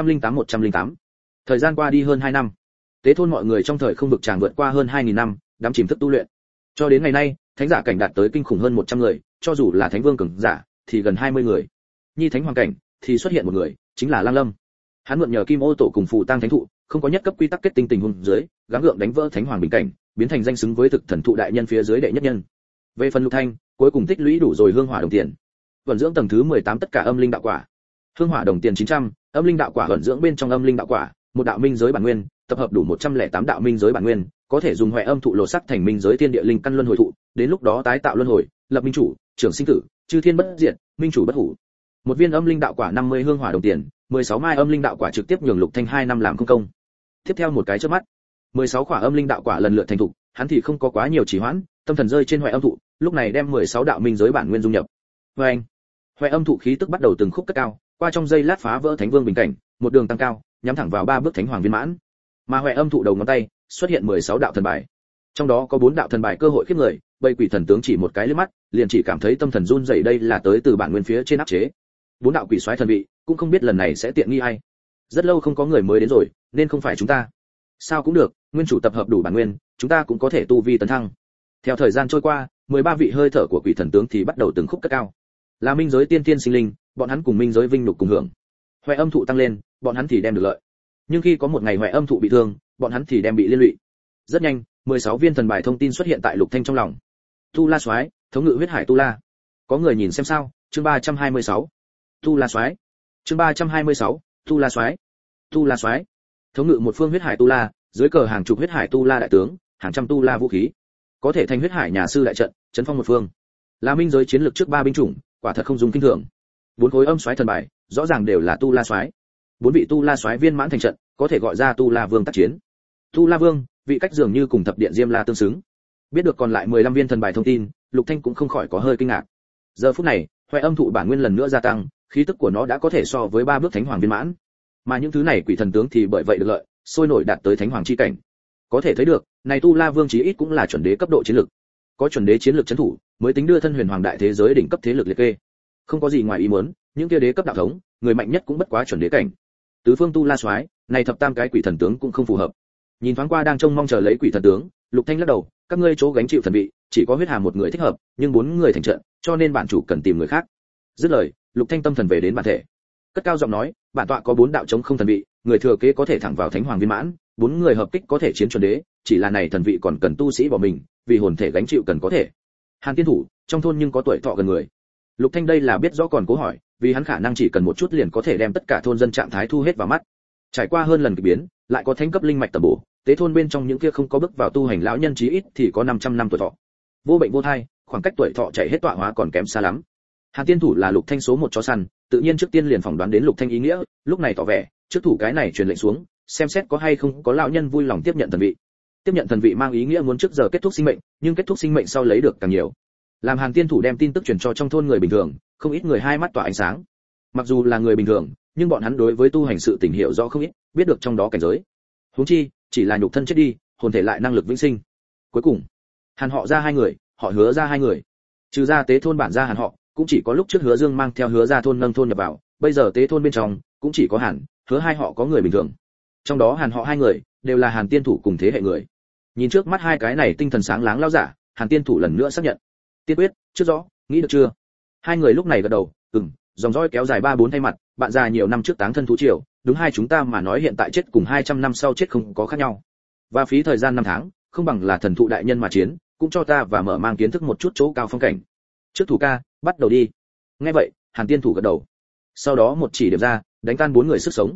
108. Thời gian qua đi hơn 2 năm. Tế thôn mọi người trong thời không vực tràng vượt qua hơn 2000 năm, đắm chìm thức tu luyện. Cho đến ngày nay, thánh giả cảnh đạt tới kinh khủng hơn 100 người, cho dù là thánh vương cường giả thì gần 20 người. Nhi thánh hoàng cảnh thì xuất hiện một người, chính là Lang Lâm. Hắn mượn nhờ Kim Ô tổ cùng phù tang thánh thụ, không có nhất cấp quy tắc kết tinh tình huống dưới, gắng gượng đánh vỡ thánh hoàng bình cảnh, biến thành danh xứng với thực thần thụ đại nhân phía dưới đệ nhất nhân. Về phần Lục Thanh, cuối cùng tích lũy đủ rồi hương hỏa đồng tiền. Vận dưỡng tầng thứ 18 tất cả âm linh đạo quả. Hương hỏa đồng tiền 900, âm linh đạo quả vận dưỡng bên trong âm linh đạo quả, một đạo minh giới bản nguyên, tập hợp đủ 108 đạo minh giới bản nguyên, có thể dùng huệ âm thụ lột sắc thành minh giới thiên địa linh căn luân hồi thụ, đến lúc đó tái tạo luân hồi, lập minh chủ, trưởng sinh tử, chư thiên bất diệt, minh chủ bất hủ. Một viên âm linh đạo quả 50 hương hỏa đồng tiền, 16 mai âm linh đạo quả trực tiếp nhường Lục Thanh 2 năm làm công. Tiếp theo một cái chớp mắt, 16 quả âm linh đạo quả lần lượt thành thục, hắn thì không có quá nhiều trì hoãn, tâm thần rơi trên huệ âm thụ, lúc này đem 16 đạo minh giới bản nguyên dung nhập. Oeng! Huệ âm thụ khí tức bắt đầu từng khúc cất cao, qua trong giây lát phá vỡ thánh vương bình cảnh, một đường tăng cao, nhắm thẳng vào 3 bước thánh hoàng viên mãn. Mà huệ âm thụ đầu ngón tay xuất hiện 16 đạo thần bài. Trong đó có 4 đạo thần bài cơ hội khiếp người, bầy quỷ thần tướng chỉ một cái liếc mắt, liền chỉ cảm thấy tâm thần run rẩy, đây là tới từ bản nguyên phía trên áp chế. 4 đạo quỷ soái thần vị, cũng không biết lần này sẽ tiện nghi ai. Rất lâu không có người mới đến rồi, nên không phải chúng ta. Sao cũng được, nguyên chủ tập hợp đủ bản nguyên, chúng ta cũng có thể tu vi tấn thăng. Theo thời gian trôi qua, 13 vị hơi thở của quỷ thần tướng thì bắt đầu từng khúc cất cao. Là minh giới tiên tiên sinh linh, bọn hắn cùng minh giới vinh nhục cùng hưởng. Huệ âm thụ tăng lên, bọn hắn thì đem được lợi. Nhưng khi có một ngày huệ âm thụ bị thương, bọn hắn thì đem bị liên lụy. Rất nhanh, 16 viên thần bài thông tin xuất hiện tại Lục Thanh trong lòng. Tu La Soái, thống ngự huyết hải Tu La. Có người nhìn xem sao? Chương 326. Tu La Soái. Chương 326. Tu La Soái. Tu La Soái. Thống ngự một phương huyết hải Tu La, dưới cờ hàng chục huyết hải Tu La đại tướng, hàng trăm Tu La vũ khí, có thể thành huyết hải nhà sư đại trận, chấn phong một phương. Là minh giới chiến lược trước 3 binh chủng, quả thật không dùng kinh thường. 4 khối âm soái thần bài, rõ ràng đều là Tu La Soái. 4 vị Tu La Soái viên mãn thành trận, có thể gọi ra Tu La Vương tác chiến. Tu La Vương, vị cách dường như cùng thập điện Diêm La tương xứng. Biết được còn lại 15 viên thần bài thông tin, Lục Thanh cũng không khỏi có hơi kinh ngạc. Giờ phút này, huệ âm thụ bản nguyên lần nữa gia tăng, khí tức của nó đã có thể so với 3 bước thánh hoàng viên mãn. Mà những thứ này quỷ thần tướng thì bởi vậy được lợi, sôi nổi đạt tới thánh hoàng chi cảnh. Có thể thấy được, này Tu La Vương chí ít cũng là chuẩn đế cấp độ chiến lực. Có chuẩn đế chiến lực trấn thủ, mới tính đưa thân huyền hoàng đại thế giới đỉnh cấp thế lực liệt kê. Không có gì ngoài ý muốn, những kia đế cấp đạo thống, người mạnh nhất cũng bất quá chuẩn đế cảnh. Tứ phương Tu La Soái, này thập tam cái quỷ thần tướng cũng không phù hợp. Nhìn thoáng qua đang trông mong chờ lấy quỷ thần tướng, Lục Thanh lắc đầu, các ngươi chỗ gánh chịu thần vị, chỉ có huyết hà một người thích hợp, nhưng 4 người thành trận, cho nên bản chủ cần tìm người khác. Dứt lời, Lục Thanh tâm thần về đến bản thể. Cất cao giọng nói, bản tọa có 4 đạo chống không thần vị, người thừa kế có thể thẳng vào thánh hoàng viên mãn, 4 người hợp kích có thể chiến chuẩn đế, chỉ là này thần vị còn cần tu sĩ bỏ mình, vì hồn thể gánh chịu cần có thể. Hàn Tiên thủ, trong thôn nhưng có tuổi thọ gần người. Lục Thanh đây là biết rõ còn cố hỏi, vì hắn khả năng chỉ cần một chút liền có thể đem tất cả thôn dân trạng thái thu hết vào mắt. Trải qua hơn lần kỳ biến, lại có thánh cấp linh mạch tầm bổ, tế thôn bên trong những kia không có bước vào tu hành lão nhân chí ít thì có 500 năm tuổi thọ. Vô bệnh vô thai, khoảng cách tuổi thọ chạy hết tọa hóa còn kém xa lắm. Hàn Tiên thủ là Lục Thanh số 1 chó săn, tự nhiên trước tiên liền phỏng đoán đến Lục Thanh ý nghĩa, lúc này tỏ vẻ, trước thủ cái này truyền lệnh xuống, xem xét có hay không có lão nhân vui lòng tiếp nhận thần vị. Tiếp nhận thần vị mang ý nghĩa muốn trước giờ kết thúc sinh mệnh, nhưng kết thúc sinh mệnh sau lấy được càng nhiều. Làm Hàn Tiên thủ đem tin tức truyền cho trong thôn người bình thường, không ít người hai mắt tỏa ánh sáng. Mặc dù là người bình thường, nhưng bọn hắn đối với tu hành sự tình hiểu rõ không ít, biết được trong đó cảnh giới. Huống chi, chỉ là nhục thân chết đi, hồn thể lại năng lực vĩnh sinh. Cuối cùng, Hàn họ ra 2 người, họ Hứa ra 2 người. Trừ ra tế thôn bản gia Hàn họ, cũng chỉ có lúc trước Hứa Dương mang theo Hứa ra thôn nâng thôn nhập vào, bây giờ tế thôn bên trong cũng chỉ có Hàn, Hứa 2 họ có người bình thường. Trong đó Hàn họ 2 người đều là Hàn Tiên thủ cùng thế hệ người. Nhìn trước mắt 2 cái này tinh thần sáng láng lão giả, Hàn Tiên thủ lần nữa xác nhận. Tiên quyết, chưa rõ, nghĩ được chưa? 2 người lúc này gật đầu, dòng dõi kéo dài 3-4 thay mặt, bạn già nhiều năm trước táng thân thú triều, đúng hai chúng ta mà nói hiện tại chết cùng 200 năm sau chết không có khác nhau. Và phí thời gian 5 tháng, không bằng là thần thụ đại nhân mà chiến, cũng cho ta và mở mang kiến thức một chút chỗ cao phong cảnh. Trước thủ ca, bắt đầu đi. Nghe vậy, Hàn Tiên thủ gật đầu. Sau đó một chỉ điểm ra, đánh tan 4 người sức sống.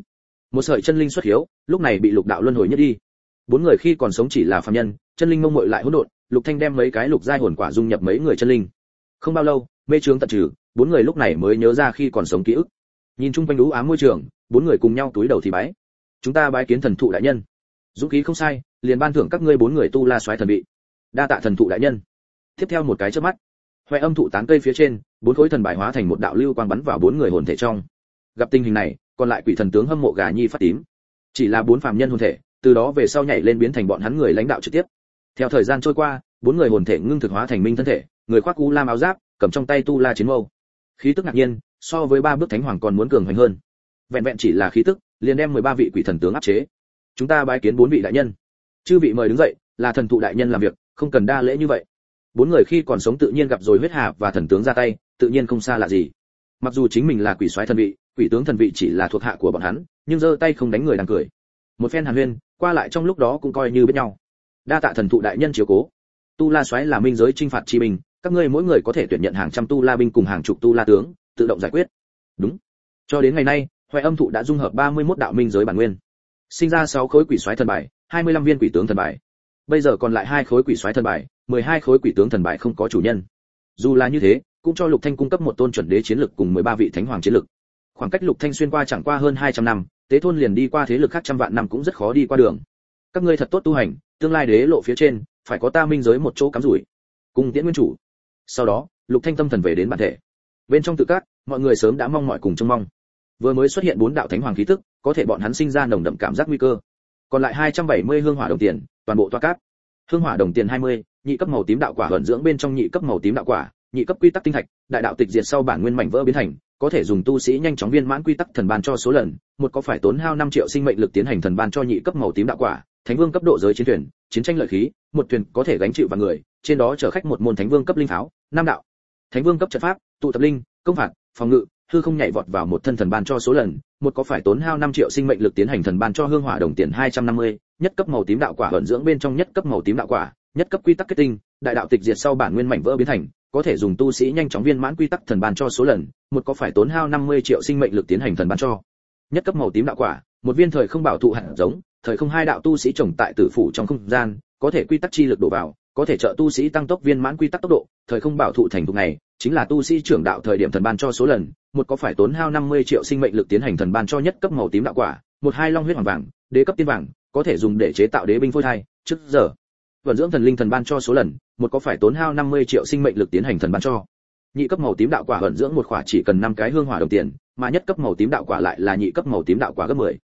Một sợi chân linh xuất hiếu, lúc này bị lục đạo luân hồi nhất đi. Bốn người khi còn sống chỉ là phàm nhân, chân linh mông muội lại hỗn độn, Lục Thanh đem mấy cái lục giai hồn quả dung nhập mấy người chân linh. Không bao lâu, mê chướng tận trừ, bốn người lúc này mới nhớ ra khi còn sống ký ức. Nhìn chung quanh u ám môi trường, bốn người cùng nhau túi đầu thì bái. Chúng ta bái kiến thần thụ đại nhân. Dũng khí không sai, liền ban thưởng các ngươi bốn người tu la soái thần vị. Đa tạ thần thụ đại nhân. Tiếp theo một cái chớp mắt, hoè âm thụ tán cây phía trên, bốn khối thần bài hóa thành một đạo lưu quang bắn vào bốn người hồn thể trong. Gặp tình hình này, còn lại quỷ thần tướng hâm mộ gà nhi phát tím. Chỉ là bốn phàm nhân hồn thể, từ đó về sau nhảy lên biến thành bọn hắn người lãnh đạo trực tiếp. Theo thời gian trôi qua, bốn người hồn thể ngưng thực hóa thành minh thân thể, người khoác u lam áo giáp, cầm trong tay tu la chiến mâu. Khí tức ngạc nhiên, so với ba bước thánh hoàng còn muốn cường hoành hơn. Vẹn vẹn chỉ là khí tức, liền đem 13 vị quỷ thần tướng áp chế. Chúng ta bái kiến bốn vị đại nhân. Chư vị mời đứng dậy, là thần thụ đại nhân làm việc, không cần đa lễ như vậy. Bốn người khi còn sống tự nhiên gặp rồi huyết hà và thần tướng ra tay, tự nhiên không xa lạ gì. Mặc dù chính mình là quỷ soái thần vị, quỷ tướng thần vị chỉ là thuộc hạ của bọn hắn, nhưng giơ tay không đánh người đang cười. Một phen hàn huyên, qua lại trong lúc đó cũng coi như biết nhau. Đa tạ thần thụ đại nhân chiếu cố. Tu la soái là minh giới chinh phạt chi binh, các ngươi mỗi người có thể tuyển nhận hàng trăm tu la binh cùng hàng chục tu la tướng, tự động giải quyết. Đúng. Cho đến ngày nay, hoè âm thụ đã dung hợp 31 đạo minh giới bản nguyên, sinh ra 6 khối quỷ soái thần bài, 25 viên quỷ tướng thần bài. Bây giờ còn lại 2 khối quỷ soái thần bài, 12 khối quỷ tướng thần bài không có chủ nhân. Dù là như thế, cũng cho Lục Thanh cung cấp một tôn chuẩn đế chiến lực cùng 13 vị thánh hoàng chiến lực. Khoảng cách Lục Thanh xuyên qua chẳng qua hơn 200 năm, Tế thôn liền đi qua thế lực khác trăm vạn năm cũng rất khó đi qua đường. Các ngươi thật tốt tu hành, tương lai đế lộ phía trên, phải có ta minh giới một chỗ cắm rủi. Cùng tiễn nguyên chủ. Sau đó, Lục Thanh tâm thần về đến bản thể. Bên trong tự các, mọi người sớm đã mong mỏi cùng trông mong. Vừa mới xuất hiện 4 đạo thánh hoàng khí tức, có thể bọn hắn sinh ra nồng đậm cảm giác nguy cơ. Còn lại 270 hương hỏa đồng tiền, toàn bộ toa cát. Hương hỏa đồng tiền 20, nhị cấp màu tím đạo quả ẩn dưỡng bên trong nhị cấp màu tím đạo quả, nhị cấp quy tắc tinh thạch, đại đạo tịch diệt sau bản nguyên mảnh vỡ biến thành, có thể dùng tu sĩ nhanh chóng viên mãn quy tắc thần ban cho số lần, một có phải tốn hao 5 triệu sinh mệnh lực tiến hành thần ban cho nhị cấp màu tím đạo quả, thánh vương cấp độ giới chiến thuyền, chiến tranh lợi khí, một thuyền có thể gánh chịu vạn người, trên đó chở khách một môn thánh vương cấp linh pháo, 5 đạo. Thánh vương cấp trận pháp, tụ tập linh, công phạt, phòng ngự, hư không nhảy vọt vào một thân thần ban cho số lần, một có phải tốn hao 5 triệu sinh mệnh lực tiến hành thần ban cho hương hỏa đồng tiền 250, nhất cấp màu tím đạo quả ẩn dưỡng bên trong nhất cấp màu tím đạo quả, nhất cấp quy tắc kết tinh, đại đạo tịch diệt sau bản nguyên mảnh vỡ biến thành, có thể dùng tu sĩ nhanh chóng viên mãn quy tắc thần ban cho số lần, một có phải tốn hao 50 triệu sinh mệnh lực tiến hành thần ban cho. Nhất cấp màu tím đạo quả, một viên thời không bảo thụ hạt giống, thời không hai đạo tu sĩ trồng tại tử phủ trong không gian, có thể quy tắc chi lực đổ vào, có thể trợ tu sĩ tăng tốc viên mãn quy tắc tốc độ, thời không bảo thụ thành thục này, chính là tu sĩ trưởng đạo thời điểm thần ban cho số lần, một có phải tốn hao 50 triệu sinh mệnh lực tiến hành thần ban cho nhất cấp màu tím đạo quả, một hai long huyết hoàng vàng, đế cấp tiên vàng, có thể dùng để chế tạo đế binh phôi thai, trước giờ vận dưỡng thần linh thần ban cho số lần, một có phải tốn hao 50 triệu sinh mệnh lực tiến hành thần ban cho. Nhị cấp màu tím đạo quả vận dưỡng một khỏa chỉ cần 5 cái hương hỏa đồng tiền, mà nhất cấp màu tím đạo quả lại là nhị cấp màu tím đạo quả gấp 10.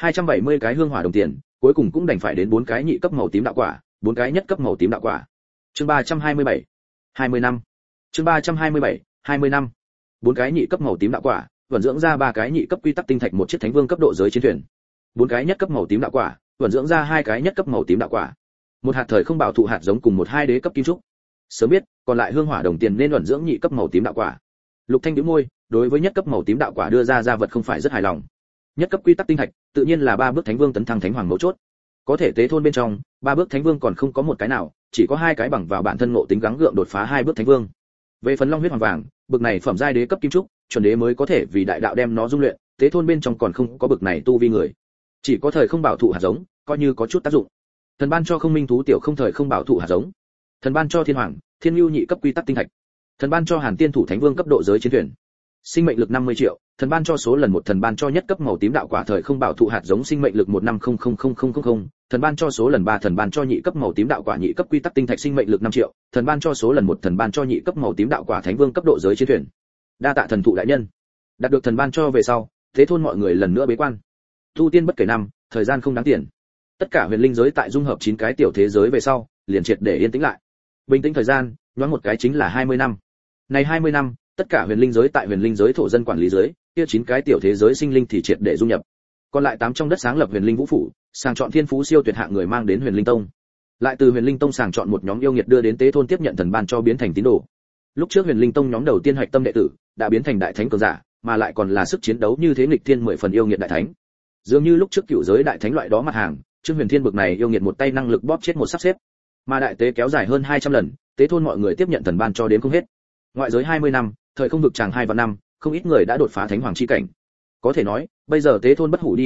270 cái hương hỏa đồng tiền, cuối cùng cũng đành phải đến 4 cái nhị cấp màu tím đạo quả, 4 cái nhất cấp màu tím đạo quả. Chương 327, 20 năm. Chương 327, 20 năm. 4 cái nhị cấp màu tím đạo quả, vận dưỡng ra 3 cái nhị cấp quy tắc tinh thạch một chiếc thánh vương cấp độ giới chiến thuyền. 4 cái nhất cấp màu tím đạo quả, vận dưỡng ra 2 cái nhất cấp màu tím đạo quả. Một hạt thời không bảo thụ hạt giống cùng một hai đế cấp kim trúc. Sớm biết, còn lại hương hỏa đồng tiền nên vận dưỡng nhị cấp màu tím đạo quả. Lục Thanh nhíu môi, đối với nhất cấp màu tím đạo quả đưa ra vật không phải rất hài lòng. Nhất cấp quy tắc tinh thạch, tự nhiên là 3 bước thánh vương tấn thăng thánh hoàng mấu chốt. Có thể tế thôn bên trong, 3 bước thánh vương còn không có một cái nào, chỉ có 2 cái bằng vào bản thân ngộ tính gắng gượng đột phá 2 bước thánh vương. Về phần long huyết hoàng vàng, bực này phẩm giai đế cấp kim trúc, chuẩn đế mới có thể vì đại đạo đem nó dung luyện, tế thôn bên trong còn không có bực này tu vi người. Chỉ có thời không bảo thụ hạt giống, coi như có chút tác dụng. Thần ban cho không minh thú tiểu không thời không bảo thụ hạt giống. Thần ban cho thiên hoàng, thiên lưu nhị cấp quy tắc tinh thạch. Thần ban cho hàn tiên thủ thánh vương cấp độ giới chiến thuyền. Sinh mệnh lực 50 triệu, thần ban cho số lần 1, thần ban cho nhất cấp màu tím đạo quả thời không bảo thụ hạt giống sinh mệnh lực 1500000, thần ban cho số lần 3, thần ban cho nhị cấp màu tím đạo quả nhị cấp quy tắc tinh thạch sinh mệnh lực 5 triệu, thần ban cho số lần 1, thần ban cho nhị cấp màu tím đạo quả thánh vương cấp độ giới chiến thuyền. Đa tạ thần thụ đại nhân. Đạt được thần ban cho về sau, thế thôn mọi người lần nữa bế quan. Tu tiên bất kể năm, thời gian không đáng tiền. Tất cả huyền linh giới tại dung hợp 9 cái tiểu thế giới về sau, liền triệt để yên tĩnh lại. Bình tĩnh thời gian, nhoáng một cái chính là 20 năm. Này 20 năm, tất cả huyền linh giới tại huyền linh giới thổ dân quản lý giới, kia 9 cái tiểu thế giới sinh linh thì triệt để dung nhập. Còn lại 8 trong đất sáng lập huyền linh vũ phủ, sàng chọn thiên phú siêu tuyệt hạng người mang đến huyền linh tông. Lại từ huyền linh tông sàng chọn một nhóm yêu nghiệt đưa đến tế thôn tiếp nhận thần ban cho biến thành tín đồ. Lúc trước huyền linh tông nhóm đầu tiên hoạch tâm đệ tử, đã biến thành đại thánh cường giả, mà lại còn là sức chiến đấu như thế nghịch thiên 10 phần yêu nghiệt đại thánh. Dường như lúc trước cựu giới đại thánh loại đó mặt hàng, Trương Huyền Thiên bực này yêu nghiệt một tay năng lực bóp chết một sắp xếp. Mà đại tế kéo dài hơn 200 lần, tế thôn mọi người tiếp nhận thần ban cho đến không hết. Ngoại giới 20 năm, thời không vực tràng 2 vạn năm, không ít người đã đột phá thánh hoàng chi cảnh. Có thể nói, bây giờ tế thôn bất hủ đi lấy đất,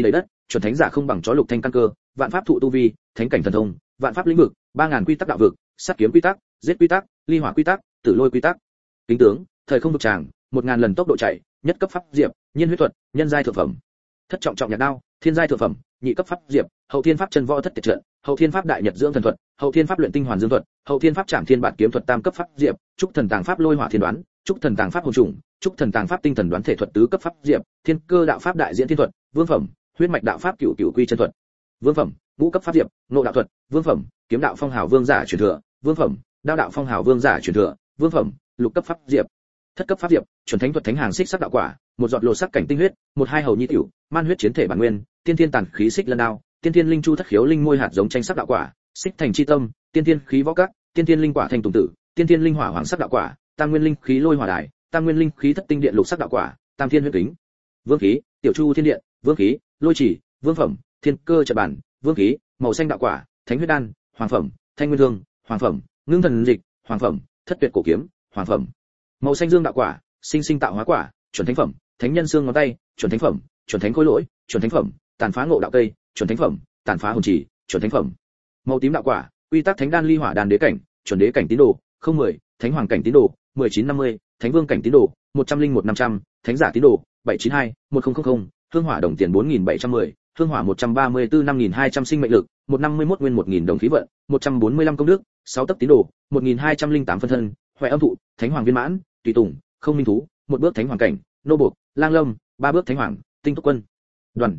chuẩn thánh giả không bằng chó lục thanh căn cơ, vạn pháp thụ tu vi, thánh cảnh thần thông, vạn pháp lĩnh vực, 3000 quy tắc đạo vực, sát kiếm quy tắc, giết quy tắc, ly hỏa quy tắc, tử lôi quy tắc. Kính tướng, thời không vực tràng, 1000 lần tốc độ chạy, nhất cấp pháp diệp, nhiên huyết thuật, nhân giai thượng phẩm. Thất trọng trọng nhạc đao, thiên giai thượng phẩm, nhị cấp pháp diệp, hậu thiên pháp chân võ thất tuyệt trận, hậu thiên pháp đại nhật dưỡng thần thuật, hậu thiên pháp luyện tinh hoàn dương thuật, hậu thiên pháp trảm thiên bản kiếm thuật tam cấp pháp diệp, trúc thần tàng pháp lôi hỏa thiên đoán, trúc thần tàng pháp hồn trùng, trúc thần tàng pháp tinh thần đoán thể thuật tứ cấp pháp diệp, thiên cơ đạo pháp đại diễn thiên thuật, vương phẩm, huyết mạch đạo pháp cửu cửu quy chân thuật. Vương phẩm, ngũ cấp pháp diệp, ngộ đạo thuật, vương phẩm, kiếm đạo phong hào vương giả truyền thừa, vương phẩm, đao đạo phong hào vương giả truyền thừa, vương phẩm, lục cấp pháp diệp. Thất cấp pháp diệp, chuẩn thánh thuật thánh hàng xích sắc đạo quả, một giọt lộ sắc cảnh tinh huyết, một hai hầu nhi tiểu, man huyết chiến thể bản nguyên, tiên thiên tàn khí xích lân đao, tiên thiên linh chu thất khiếu linh môi hạt giống tranh sắc đạo quả, xích thành chi tâm, tiên thiên khí võ các, tiên thiên linh quả thành tùng tử, tiên thiên linh hỏa hoàng sắc đạo quả, tam nguyên linh khí lôi hỏa đài, tam nguyên linh khí thất tinh điện lục sắc đạo quả, tam thiên huyết kính. Vương khí, tiểu chu thiên điện, vương khí, lôi chỉ, vương phẩm, thiên cơ trận bản, vương khí, màu xanh đạo quả, thánh huyết đan, hoàng phẩm, thanh nguyên thương, hoàng phẩm, ngưng thần dịch, hoàng phẩm, thất tuyệt cổ kiếm, hoàng phẩm. Màu xanh dương đạo quả, sinh sinh tạo hóa quả, chuẩn thánh phẩm, thánh nhân xương ngón tay, chuẩn thánh phẩm, chuẩn thánh khối lỗi, chuẩn thánh phẩm, tàn phá ngộ đạo cây, chuẩn thánh phẩm, tàn phá hồn chỉ, chuẩn thánh phẩm. Màu tím đạo quả, quy tắc thánh đan ly hỏa đan đế cảnh, chuẩn đế cảnh tín đồ, 010, thánh hoàng cảnh tín đồ, 1950, thánh vương cảnh tín đồ, 101-500, thánh giả tín đồ, 792-1000, hương hỏa đồng tiền 4710, hương hỏa 134-5200 sinh mệnh lực, 151 nguyên 1000 đồng khí vận, 145 công đức, 6 tấc tín đồ, 1208 phân thân, huệ âm thụ, thánh hoàng viên mãn, tùy tùng, không minh thú, một bước thánh hoàng cảnh, nô buộc, lang lâm, ba bước thánh hoàng, tinh túc quân. Đoàn,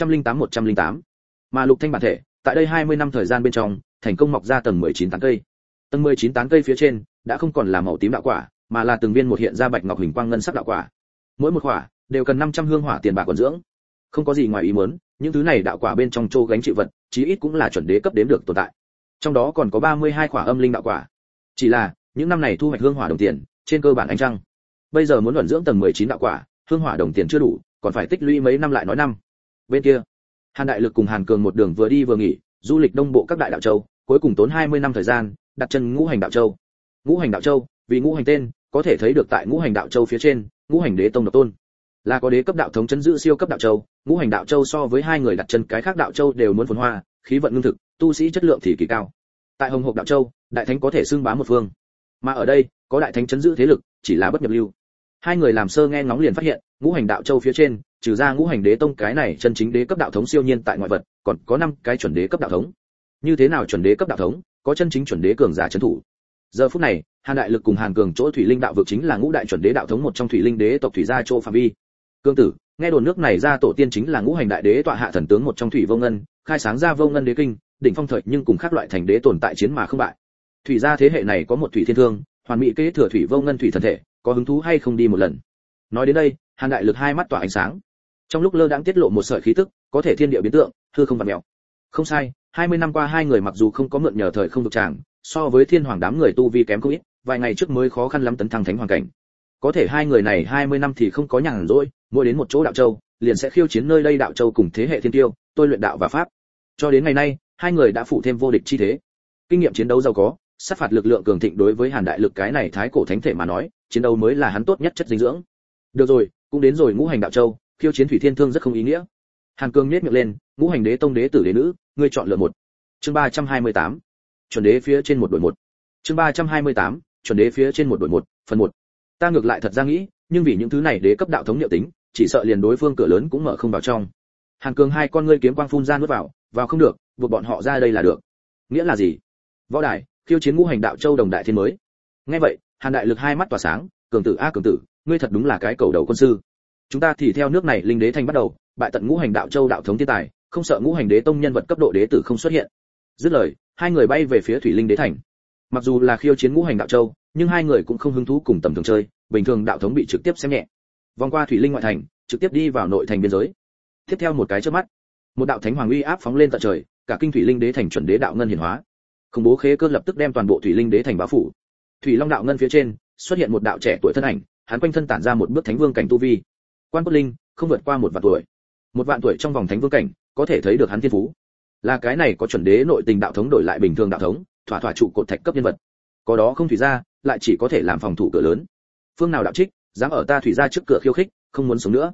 108. Mà lục thanh bản thể, tại đây 20 năm thời gian bên trong, thành công mọc ra tầng 19 tán cây. Tầng 19 tán cây phía trên, đã không còn là màu tím đạo quả, mà là từng viên một hiện ra bạch ngọc hình quang ngân sắc đạo quả. Mỗi một quả đều cần 500 hương hỏa tiền bạc quần dưỡng. Không có gì ngoài ý muốn, những thứ này đạo quả bên trong trô gánh chịu vật, chí ít cũng là chuẩn đế cấp đếm được tồn tại. Trong đó còn có 32 quả âm linh đạo quả. Chỉ là, những năm này thu hoạch hương hỏa đồng tiền, trên cơ bản ánh trăng. Bây giờ muốn luận dưỡng tầng 19 đạo quả, hương hỏa đồng tiền chưa đủ, còn phải tích lũy mấy năm lại nói năm. Bên kia, Hàn Đại Lực cùng Hàn Cường một đường vừa đi vừa nghỉ, du lịch đông bộ các đại đạo châu, cuối cùng tốn 20 năm thời gian, đặt chân Ngũ Hành đạo châu. Ngũ Hành đạo châu, vì ngũ hành tên, có thể thấy được tại Ngũ Hành đạo châu phía trên, Ngũ Hành đế tông độc tôn. Là có đế cấp đạo thống chấn giữ siêu cấp đạo châu, Ngũ Hành đạo châu so với hai người đặt chân cái khác đạo châu đều muốn phồn hoa, khí vận ngưng thực, tu sĩ chất lượng thì kỳ cao. Tại Hồng Hộc đạo châu, đại thánh có thể xưng bá một phương. Mà ở đây, có đại thánh chấn giữ thế lực, chỉ là bất nhập lưu. Hai người làm sơ nghe ngóng liền phát hiện, Ngũ Hành đạo châu phía trên, trừ ra Ngũ Hành đế tông cái này chân chính đế cấp đạo thống siêu nhiên tại ngoại vật, còn có 5 cái chuẩn đế cấp đạo thống. Như thế nào chuẩn đế cấp đạo thống, có chân chính chuẩn đế cường giả trấn thủ. Giờ phút này, Hàn Đại Lực cùng Hàn Cường chỗ Thủy Linh đạo vực chính là ngũ đại chuẩn đế đạo thống một trong Thủy Linh đế tộc Thủy gia chỗ phạm vi. Cương tử, nghe đồn nước này ra tổ tiên chính là Ngũ Hành đại đế tọa hạ thần tướng một trong Thủy Vô Ngân, khai sáng ra Vô Ngân đế kinh, đỉnh phong thời nhưng cùng khác loại thành đế tồn tại chiến mà không bại. Thủy gia thế hệ này có một Thủy Thiên Thương, hoàn mỹ kế thừa Thủy Vô Ngân thủy thần thể, có hứng thú hay không đi một lần. Nói đến đây, Hàn Đại Lực hai mắt tỏa ánh sáng. Trong lúc lơ đãng tiết lộ một sợi khí tức, có thể thiên địa biến tượng, hư không vặn mèo. Không sai, 20 năm qua hai người mặc dù không có mượn nhờ thời không vực tràng, so với thiên hoàng đám người tu vi kém không ít, vài ngày trước mới khó khăn lắm tấn thăng thánh hoàng cảnh. Có thể hai người này 20 năm thì không có nhàn rỗi, mỗi đến một chỗ đạo châu, liền sẽ khiêu chiến nơi đây đạo châu cùng thế hệ thiên tiêu, tôi luyện đạo và pháp. Cho đến ngày nay, hai người đã phụ thêm vô địch chi thế. Kinh nghiệm chiến đấu giàu có, sát phạt lực lượng cường thịnh đối với Hàn Đại Lực cái này thái cổ thánh thể mà nói, chiến đấu mới là hắn tốt nhất chất dinh dưỡng. Được rồi, cũng đến rồi Ngũ Hành đạo châu, khiêu chiến Thủy Thiên Thương rất không ý nghĩa. Hàn Cương nhếch miệng lên, Ngũ Hành đế tông đế tử đế nữ, ngươi chọn lựa một. Chương 328. Chuẩn đế phía trên một đội một. Chương 328. Chuẩn đế phía trên một đội một, phần 1. Ta ngược lại thật ra nghĩ, nhưng vì những thứ này đế cấp đạo thống niệu tính, chỉ sợ liền đối phương cửa lớn cũng mở không vào trong. Hàn Cương hai con ngươi kiếm quang phun ra nuốt vào không được, buộc bọn họ ra đây là được. Nghĩa là gì? Võ đài, khiêu chiến Ngũ Hành đạo châu đồng đại thiên mới. Nghe vậy, Hàn Đại Lực hai mắt tỏa sáng, cường tử a cường tử, ngươi thật đúng là cái cầu đầu quân sư. Chúng ta thì theo nước này linh đế thành bắt đầu, bại tận Ngũ Hành đạo châu đạo thống thiên tài, không sợ Ngũ Hành đế tông nhân vật cấp độ đế tử không xuất hiện. Dứt lời, hai người bay về phía Thủy Linh đế thành. Mặc dù là khiêu chiến Ngũ Hành đạo châu, nhưng hai người cũng không hứng thú cùng tầm thường chơi, bình thường đạo thống bị trực tiếp xem nhẹ. Vòng qua Thủy Linh ngoại thành, trực tiếp đi vào nội thành biên giới. Tiếp theo một cái chớp mắt, một đạo thánh hoàng uy áp phóng lên tận trời, cả kinh Thủy Linh đế thành chuẩn đế đạo ngân hiển hóa. Khủng bố khế cơ lập tức đem toàn bộ Thủy Linh đế thành bao phủ. Thủy Long đạo ngân phía trên, xuất hiện một đạo trẻ tuổi thân ảnh, hắn quanh thân tản ra một bước thánh vương cảnh tu vi. Quan Cốt Linh, không vượt qua 1 vạn tuổi. 1 vạn tuổi trong vòng thánh vương cảnh, có thể thấy được hắn thiên phú. Là cái này có chuẩn đế nội tình đạo thống đổi lại bình thường đạo thống, thỏa thỏa trụ cột thạch cấp nhân vật. Có đó không Thủy gia, lại chỉ có thể làm phòng thủ cửa lớn. Phương nào đạo trích, dám ở ta Thủy gia trước cửa khiêu khích, không muốn sống nữa.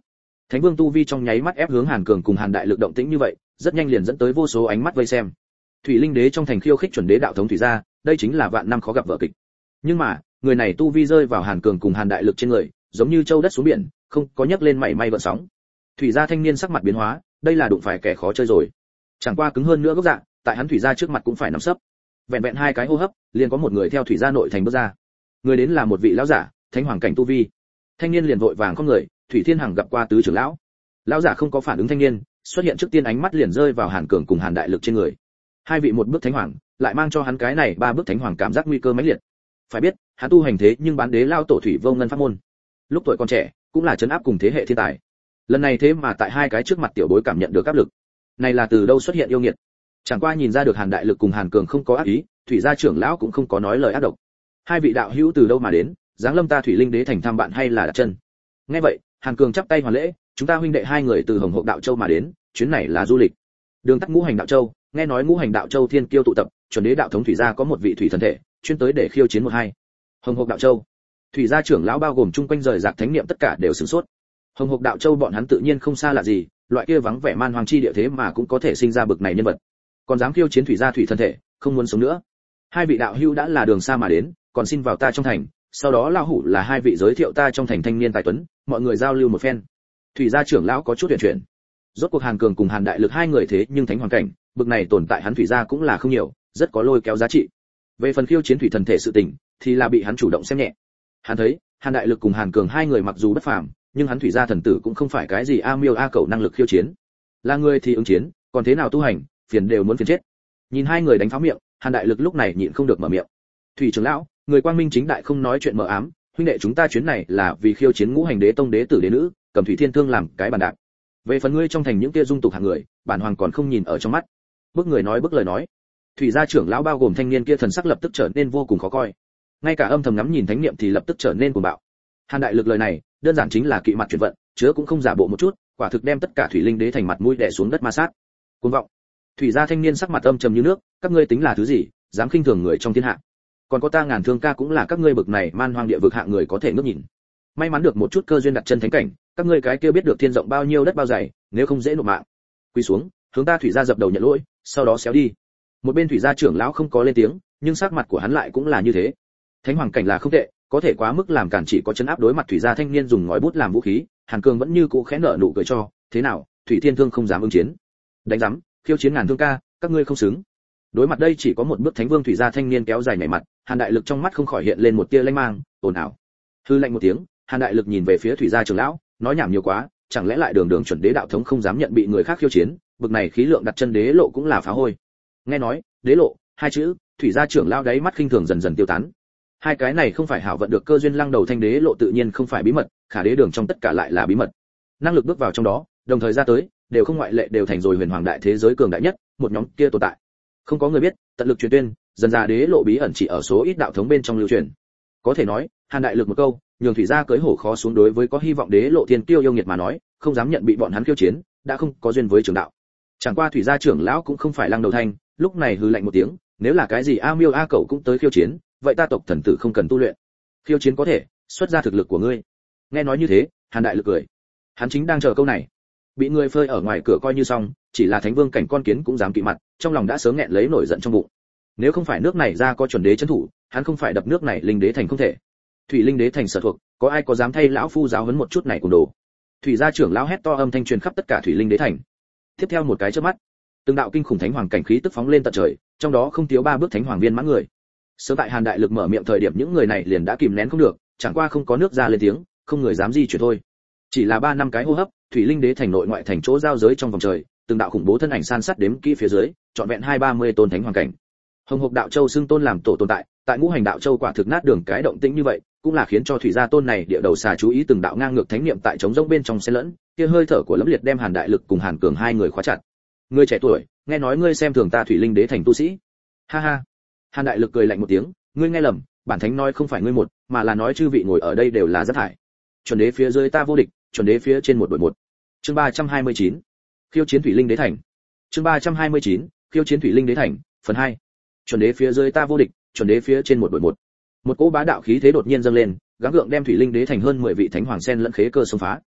Thánh Vương tu vi trong nháy mắt ép hướng Hàn Cường cùng Hàn Đại Lực động tĩnh như vậy, rất nhanh liền dẫn tới vô số ánh mắt vây xem. Thủy Linh Đế trong thành khiêu khích chuẩn đế đạo thống thủy gia, đây chính là vạn năm khó gặp vở kịch. Nhưng mà, người này tu vi rơi vào Hàn Cường cùng Hàn Đại Lực trên người, giống như châu đất xuống biển, không có nhấc lên mảy may gợn sóng. Thủy gia thanh niên sắc mặt biến hóa, đây là đụng phải kẻ khó chơi rồi. Chẳng qua cứng hơn nữa gốc dạng, tại hắn thủy gia trước mặt cũng phải nằm sấp. Vẹn vẹn hai cái hô hấp, liền có một người theo thủy gia nội thành bước ra. Người đến là một vị lão giả, thánh hoàng cảnh tu vi. Thanh niên liền vội vàng không người, Thủy Thiên Hằng gặp qua tứ trưởng lão. Lão giả không có phản ứng thanh niên, xuất hiện trước tiên ánh mắt liền rơi vào Hàn Cường cùng Hàn Đại Lực trên người. Hai vị một bước thánh hoàng, lại mang cho hắn cái này ba bước thánh hoàng cảm giác nguy cơ mãnh liệt. Phải biết, hắn tu hành thế nhưng bán đế lao tổ thủy vô ngân pháp môn. Lúc tuổi còn trẻ, cũng là trấn áp cùng thế hệ thiên tài. Lần này thế mà tại hai cái trước mặt tiểu bối cảm nhận được áp lực. Này là từ đâu xuất hiện yêu nghiệt? Chẳng qua nhìn ra được Hàn Đại Lực cùng Hàn Cường không có ác ý, thủy gia trưởng lão cũng không có nói lời ác độc. Hai vị đạo hữu từ đâu mà đến, giáng lâm ta Thủy Linh Đế thành thăm bạn hay là đặt chân? Nghe vậy, Hàn Cường chắp tay hoàn lễ, chúng ta huynh đệ hai người từ Hồng Hộc Đạo Châu mà đến, chuyến này là du lịch. Đường tắt Ngũ Hành Đạo Châu, nghe nói Ngũ Hành Đạo Châu thiên kiêu tụ tập, chuẩn đế đạo thống thủy gia có một vị thủy thần thể, chuyên tới để khiêu chiến một hai. Hồng Hộc Đạo Châu. Thủy gia trưởng lão bao gồm chung quanh rời rạc thánh niệm tất cả đều sửng sốt. Hồng Hộc Đạo Châu bọn hắn tự nhiên không xa lạ gì, loại kia vắng vẻ man hoang chi địa thế mà cũng có thể sinh ra bực này nhân vật. Còn dám khiêu chiến thủy gia thủy thần thể, không muốn sống nữa. Hai vị đạo hữu đã là đường xa mà đến, còn xin vào ta trong thành, sau đó lão hủ là hai vị giới thiệu ta trong thành thanh niên tài tuấn, mọi người giao lưu một phen. Thủy gia trưởng lão có chút huyền chuyển. Rốt cuộc Hàn Cường cùng Hàn Đại Lực hai người thế nhưng thánh hoàng cảnh, bực này tồn tại hắn thủy gia cũng là không nhiều, rất có lôi kéo giá trị. Về phần khiêu chiến thủy thần thể sự tình, thì là bị hắn chủ động xem nhẹ. Hắn thấy, Hàn Đại Lực cùng Hàn Cường hai người mặc dù bất phàm, nhưng hắn thủy gia thần tử cũng không phải cái gì a miêu a cẩu năng lực khiêu chiến. Là người thì ứng chiến, còn thế nào tu hành, phiền đều muốn phiền chết. Nhìn hai người đánh pháo miệng, Hàn Đại Lực lúc này nhịn không được mở miệng. Thủy trưởng lão, người quang minh chính đại không nói chuyện mờ ám, huynh đệ chúng ta chuyến này là vì khiêu chiến Ngũ Hành Đế tông đế tử đế nữ, cầm Thủy Thiên Thương làm cái bàn đạp. Về phần ngươi trong thành những kia dung tục hạng người, bản hoàng còn không nhìn ở trong mắt. Bước người nói bước lời nói. Thủy gia trưởng lão bao gồm thanh niên kia thần sắc lập tức trở nên vô cùng khó coi. Ngay cả âm thầm ngắm nhìn thánh niệm thì lập tức trở nên cuồng bạo. Hàn Đại Lực lời này, đơn giản chính là kỵ mặt chuyển vận, chứa cũng không giả bộ một chút, quả thực đem tất cả Thủy Linh Đế thành mặt mũi đè xuống đất ma sát. Cuồng vọng. Thủy gia thanh niên sắc mặt âm trầm như nước, các ngươi tính là thứ gì, dám khinh thường người trong thiên hạ? Còn có ta Ngàn Thương ca cũng là các ngươi bực này man hoang địa vực hạ người có thể ngước nhìn. May mắn được một chút cơ duyên đặt chân thánh cảnh, các ngươi cái kia biết được thiên rộng bao nhiêu đất bao dày, nếu không dễ nộp mạng. Quỳ xuống, hướng ta Thủy gia dập đầu nhận lỗi, sau đó xéo đi. Một bên Thủy gia trưởng lão không có lên tiếng, nhưng sắc mặt của hắn lại cũng là như thế. Thánh hoàng cảnh là không tệ, có thể quá mức làm cản chỉ có chấn áp đối mặt Thủy gia thanh niên dùng ngòi bút làm vũ khí, Hàn Cường vẫn như cũ khẽ nở nụ cười cho, thế nào, Thủy Thiên Thương không dám ứng chiến. Đánh rắm, khiêu chiến Ngàn Thương ca, các ngươi không xứng. Đối mặt đây chỉ có một bước thánh vương Thủy gia thanh niên kéo dài nhảy mặt, Hàn Đại Lực trong mắt không khỏi hiện lên một tia lanh mang, ồn ào. Hư lạnh một tiếng, Hàn Đại Lực nhìn về phía Thủy gia trưởng lão, nói nhảm nhiều quá, chẳng lẽ lại đường đường chuẩn đế đạo thống không dám nhận bị người khác khiêu chiến, bực này khí lượng đặt chân đế lộ cũng là phá hôi. Nghe nói, đế lộ, hai chữ, Thủy gia trưởng lão đáy mắt khinh thường dần dần tiêu tán. Hai cái này không phải hảo vận được cơ duyên lăng đầu thanh đế lộ tự nhiên không phải bí mật, khả đế đường trong tất cả lại là bí mật. Năng lực bước vào trong đó, đồng thời ra tới, đều không ngoại lệ đều thành rồi huyền hoàng đại thế giới cường đại nhất, một nhóm kia tồn tại. Không có người biết, tận lực truyền tuyên, dần ra đế lộ bí ẩn chỉ ở số ít đạo thống bên trong lưu truyền. Có thể nói, Hàn Đại Lực một câu, nhường Thủy gia cưới hổ khó xuống đối với có hy vọng đế lộ thiên tiêu yêu nghiệt mà nói, không dám nhận bị bọn hắn khiêu chiến, đã không có duyên với trường đạo. Chẳng qua Thủy gia trưởng lão cũng không phải lăng đầu thanh, lúc này hừ lạnh một tiếng, nếu là cái gì a miêu a cẩu cũng tới khiêu chiến, vậy ta tộc thần tử không cần tu luyện. Khiêu chiến có thể, xuất ra thực lực của ngươi. Nghe nói như thế, Hàn Đại Lực cười. Hắn chính đang chờ câu này. Bị người phơi ở ngoài cửa coi như xong, chỉ là thánh vương cảnh con kiến cũng dám kỵ mặt, trong lòng đã sớm nghẹn lấy nổi giận trong bụng. Nếu không phải nước này ra có chuẩn đế trấn thủ, hắn không phải đập nước này linh đế thành không thể. Thủy Linh Đế thành sở thuộc, có ai có dám thay lão phu giáo huấn một chút này cùng đồ. Thủy gia trưởng lão hét to âm thanh truyền khắp tất cả Thủy Linh Đế thành. Tiếp theo một cái chớp mắt, từng đạo kinh khủng thánh hoàng cảnh khí tức phóng lên tận trời, trong đó không thiếu ba bước thánh hoàng viên mãn người. Sớm tại Hàn Đại Lực mở miệng thời điểm những người này liền đã kìm nén không được, chẳng qua không có nước ra lên tiếng, không người dám di chuyển thôi. Chỉ là 3 năm cái hô hấp, Thủy Linh Đế thành nội ngoại thành chỗ giao giới trong vòng trời, từng đạo khủng bố thân ảnh san sát đếm kỹ phía dưới, trọn vẹn 230 tôn thánh hoàng cảnh. Hồng Hộc Đạo Châu xưng tôn làm tổ tồn tại, tại Ngũ Hành Đạo Châu quả thực nát đường cái động tĩnh như vậy, cũng là khiến cho Thủy gia tôn này địa đầu xà chú ý từng đạo ngang ngược thánh niệm tại trống rỗng bên trong xen lẫn, kia hơi thở của Lâm Liệt đem Hàn Đại Lực cùng Hàn Cường hai người khóa chặt. Ngươi trẻ tuổi, nghe nói ngươi xem thường ta Thủy Linh Đế thành tu sĩ. Ha ha. Hàn Đại Lực cười lạnh một tiếng, ngươi nghe lầm, bản thánh nói không phải ngươi một, mà là nói chư vị ngồi ở đây đều là rất thải. Chuẩn đế phía dưới ta vô địch, chuẩn đế phía trên một đội một. Chương 329. Khiêu chiến Thủy Linh Đế thành. Chương 329. Khiêu chiến Thủy Linh Đế thành, phần 2. Chuẩn đế phía dưới ta vô địch, chuẩn đế phía trên một đội một. Một cỗ bá đạo khí thế đột nhiên dâng lên, gắng gượng đem Thủy Linh Đế thành hơn 10 vị thánh hoàng sen lẫn khế cơ xông phá.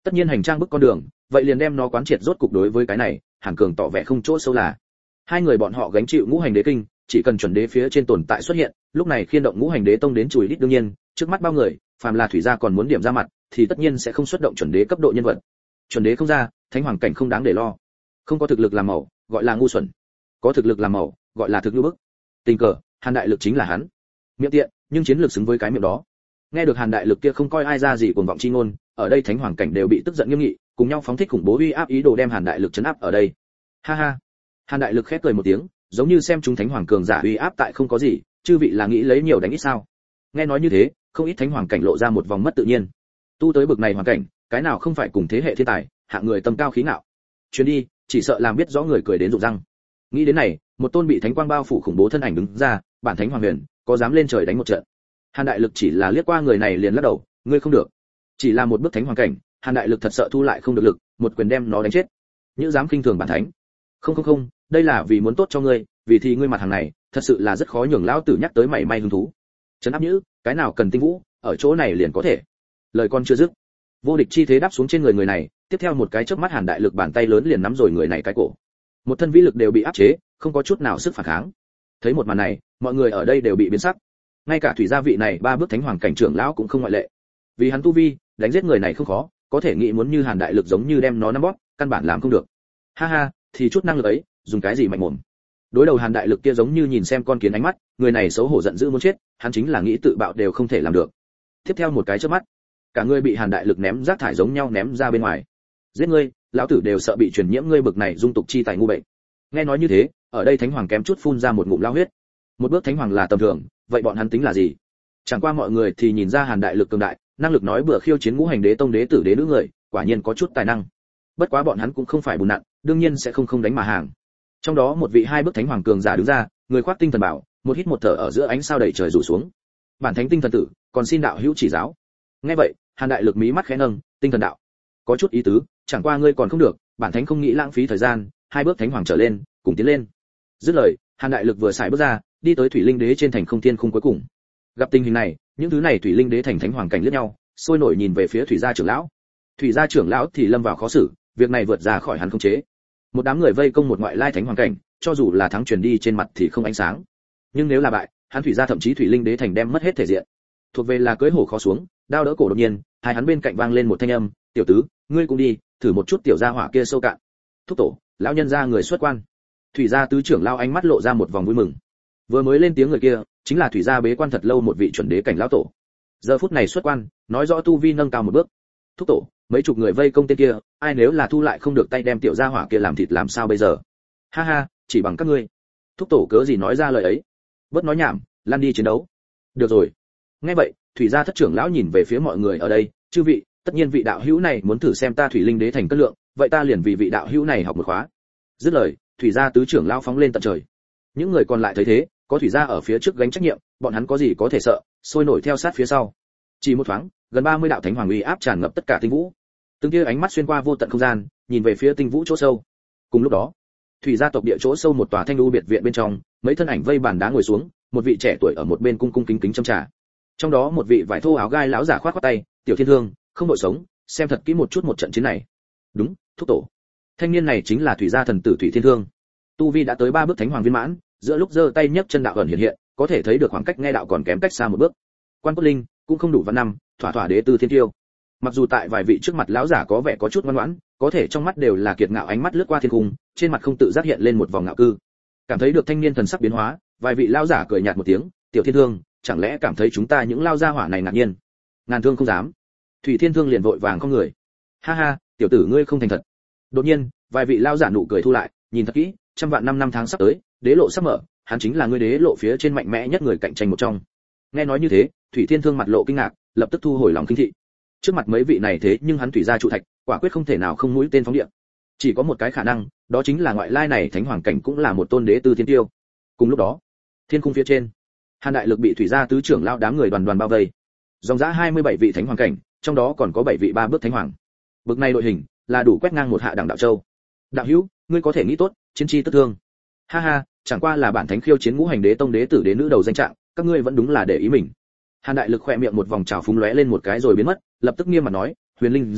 Tất nhiên hành trang bức con đường, vậy liền đem nó quán triệt rốt cục. Đối với cái này, Hàn Cường tỏ vẻ không chỗ sâu là. Hai người bọn họ gánh chịu ngũ hành đế kinh, chỉ cần chuẩn đế phía trên tồn tại xuất hiện, lúc này khiên động ngũ hành đế tông đến chùi đít. Đương nhiên, trước mắt bao người, phàm là thủy gia còn muốn điểm ra mặt, thì tất nhiên sẽ không xuất động chuẩn đế cấp độ nhân vật. Chuẩn đế không ra, thánh hoàng cảnh không đáng để lo. Không có thực lực làm mẫu, gọi là ngu xuẩn. Có thực lực làm mẫu, gọi là thực nhu bức. Tình cờ, Hàn Đại Lực chính là hắn. Miệng tiện, nhưng chiến lược xứng với cái miệng đó. Nghe được Hàn Đại Lực kia không coi ai ra gì cuồng vọng chi ngôn, ở đây thánh hoàng cảnh đều bị tức giận nghiêm nghị, cùng nhau phóng thích khủng bố uy áp ý đồ đem Hàn Đại Lực trấn áp ở đây. Ha ha. Hàn Đại Lực khép cười một tiếng, giống như xem chúng thánh hoàng cường giả uy áp tại không có gì, chư vị là nghĩ lấy nhiều đánh ít sao? Nghe nói như thế, không ít thánh hoàng cảnh lộ ra một vòng mất tự nhiên. Tu tới bực này hoàn cảnh, cái nào không phải cùng thế hệ thiên tài, hạng người tâm cao khí ngạo. Chuyến đi, chỉ sợ làm biết rõ người cười đến rụng răng. Nghĩ đến này, một tôn bị thánh quang bao phủ khủng bố thân ảnh đứng ra, bản thánh hoàng huyền, có dám lên trời đánh một trận. Hàn Đại Lực chỉ là liếc qua người này liền lắc đầu, ngươi không được. Chỉ là một bước thánh hoàng cảnh, Hàn Đại Lực thật sợ thu lại không được lực, một quyền đem nó đánh chết. Những dám khinh thường bản thánh. Không, đây là vì muốn tốt cho ngươi, vì thì ngươi mặt hàng này, thật sự là rất khó nhường lão tử nhắc tới mảy may hứng thú. Trấn áp nhữ, cái nào cần tinh vũ, ở chỗ này liền có thể. Lời con chưa dứt, vô địch chi thế đáp xuống trên người này, tiếp theo một cái chớp mắt Hàn Đại Lực bàn tay lớn liền nắm rồi người này cái cổ. Một thân vĩ lực đều bị áp chế, không có chút nào sức phản kháng. Thấy một màn này, mọi người ở đây đều bị biến sắc. Ngay cả thủy gia vị này ba bước thánh hoàng cảnh trưởng lão cũng không ngoại lệ. Vì hắn tu vi, đánh giết người này không khó, có thể nghĩ muốn như Hàn Đại Lực giống như đem nó nắm bóp, căn bản làm không được. Ha ha, thì chút năng lực ấy, dùng cái gì mạnh mồm. Đối đầu Hàn Đại Lực kia giống như nhìn xem con kiến ánh mắt, người này xấu hổ giận dữ muốn chết, hắn chính là nghĩ tự bạo đều không thể làm được. Tiếp theo một cái chớp mắt, cả người bị Hàn Đại Lực ném rác thải giống nhau ném ra bên ngoài. Giết ngươi, lão tử đều sợ bị truyền nhiễm ngươi bực này dung tục chi tài ngu bệnh. Nghe nói như thế, ở đây thánh hoàng kém chút phun ra một ngụm lao huyết. Một bước thánh hoàng là tầm thường, vậy bọn hắn tính là gì? Chẳng qua mọi người thì nhìn ra Hàn Đại Lực cường đại, năng lực nói bừa khiêu chiến ngũ hành đế tông đế tử đế nữ người, quả nhiên có chút tài năng. Bất quá bọn hắn cũng không phải bùn nặn, đương nhiên sẽ không đánh mà hàng. Trong đó một vị hai bước thánh hoàng cường giả đứng ra, người khoác tinh thần bảo, một hít một thở ở giữa ánh sao đầy trời rủ xuống. Bản thánh tinh thần tử, còn xin đạo hữu chỉ giáo. Nghe vậy, Hàn Đại Lực mí mắt khẽ nâng, tinh thần đạo, có chút ý tứ, chẳng qua ngươi còn không được, bản thánh không nghĩ lãng phí thời gian, hai bước thánh hoàng trở lên, cùng tiến lên. Dứt lời, Hàn Đại Lực vừa xài bước ra, đi tới thủy linh đế trên thành không thiên khung cuối cùng. Gặp tình hình này, những thứ này thủy linh đế thành thánh hoàng cảnh liếc nhau, sôi nổi nhìn về phía thủy gia trưởng lão. Thủy gia trưởng lão thì lâm vào khó xử, việc này vượt ra khỏi hắn khống chế. Một đám người vây công một ngoại lai thánh hoàng cảnh, cho dù là thắng truyền đi trên mặt thì không ánh sáng, nhưng nếu là bại, hắn thủy gia thậm chí thủy linh đế thành đem mất hết thể diện. Thuộc về là cưỡi hổ khó xuống, đao đỡ cổ. Đột nhiên, hai hắn bên cạnh vang lên một thanh âm, tiểu tứ, ngươi cũng đi, thử một chút tiểu gia hỏa kia sâu cạn. Thúc tổ, lão nhân gia người xuất quan. Thủy gia tứ trưởng lão ánh mắt lộ ra một vòng vui mừng. Vừa mới lên tiếng người kia, chính là thủy gia bế quan thật lâu một vị chuẩn đế cảnh lão tổ. Giờ phút này xuất quan, nói rõ tu vi nâng cao một bước. Thúc tổ, mấy chục người vây công tên kia, ai nếu là thu lại không được tay đem tiểu gia hỏa kia làm thịt làm sao bây giờ? Ha ha, chỉ bằng các ngươi. Thúc tổ cớ gì nói ra lời ấy? Bớt nói nhảm, lăn đi chiến đấu. Được rồi. Nghe vậy, thủy gia thất trưởng lão nhìn về phía mọi người ở đây, chư vị, tất nhiên vị đạo hữu này muốn thử xem ta thủy linh đế thành cân lượng, vậy ta liền vì vị đạo hữu này học một khóa. Dứt lời, thủy gia tứ trưởng lão phóng lên tận trời. Những người còn lại thấy thế, có thủy gia ở phía trước gánh trách nhiệm, bọn hắn có gì có thể sợ, sôi nổi theo sát phía sau. Chỉ một thoáng, gần 30 đạo thánh hoàng uy áp tràn ngập tất cả tinh vũ. Từng tia ánh mắt xuyên qua vô tận không gian, nhìn về phía tinh vũ chỗ sâu. Cùng lúc đó, thủy gia tộc địa chỗ sâu một tòa thanh lưu biệt viện bên trong, mấy thân ảnh vây bàn đá ngồi xuống, một vị trẻ tuổi ở một bên cung cung kính kính châm trà. Trong đó một vị vải thô áo gai lão giả khoát khoát tay, tiểu thiên thương, không đội sống, xem thật kỹ một chút một trận chiến này. Đúng, thúc tổ. Thanh niên này chính là thủy gia thần tử Thủy Thiên Thương. Tu vi đã tới 3 bước thánh hoàng viên mãn, giữa lúc giơ tay nhấc chân đạo ẩn hiện, có thể thấy được khoảng cách nghe đạo còn kém cách xa một bước. Quan cốt linh cũng không đủ văn năm, thỏa thỏa đế tư thiên tiêu. Mặc dù tại vài vị trước mặt lão giả có vẻ có chút ngoan ngoãn, có thể trong mắt đều là kiệt ngạo, ánh mắt lướt qua thiên cung, trên mặt không tự giác hiện lên một vòng ngạo cư. Cảm thấy được thanh niên thần sắc biến hóa, vài vị lão giả cười nhạt một tiếng, tiểu thiên thương, chẳng lẽ cảm thấy chúng ta những lao gia hỏa này ngạc nhiên? Ngàn thương không dám. Thủy Thiên Thương liền vội vàng không người. Ha ha, tiểu tử ngươi không thành thật. Đột nhiên, vài vị lão giả nụ cười thu lại, nhìn thật kỹ, trăm vạn năm tháng sắp tới, đế lộ sắp mở, hắn chính là ngươi đế lộ phía trên mạnh mẽ nhất người cạnh tranh một trong. Nghe nói như thế, Thủy Thiên Thương mặt lộ kinh ngạc, lập tức thu hồi lòng kinh thị. Trước mặt mấy vị này thế nhưng hắn thủy gia trụ thạch, quả quyết không thể nào không mũi tên phóng điện. Chỉ có một cái khả năng, đó chính là ngoại lai này thánh hoàng cảnh cũng là một tôn đế tư thiên tiêu. Cùng lúc đó, thiên cung phía trên, Hàn Đại Lực bị thủy gia tứ trưởng lão đám người đoàn đoàn bao vây. Dòng dã 27 vị thánh hoàng cảnh, trong đó còn có 7 vị 3 bước thánh hoàng. Bực này đội hình là đủ quét ngang một hạ đẳng đạo châu. Đạo hữu, ngươi có thể nghĩ tốt, chiến chi tức thương. Ha ha, chẳng qua là bản thánh khiêu chiến ngũ hành đế tông đế tử đế nữ đầu danh trạng, các ngươi vẫn đúng là để ý mình. Hàn Đại Lực khẽ miệng một vòng trào phúng lóe lên một cái rồi biến mất, lập tức nghiêm mặt nói, huyền linh giới,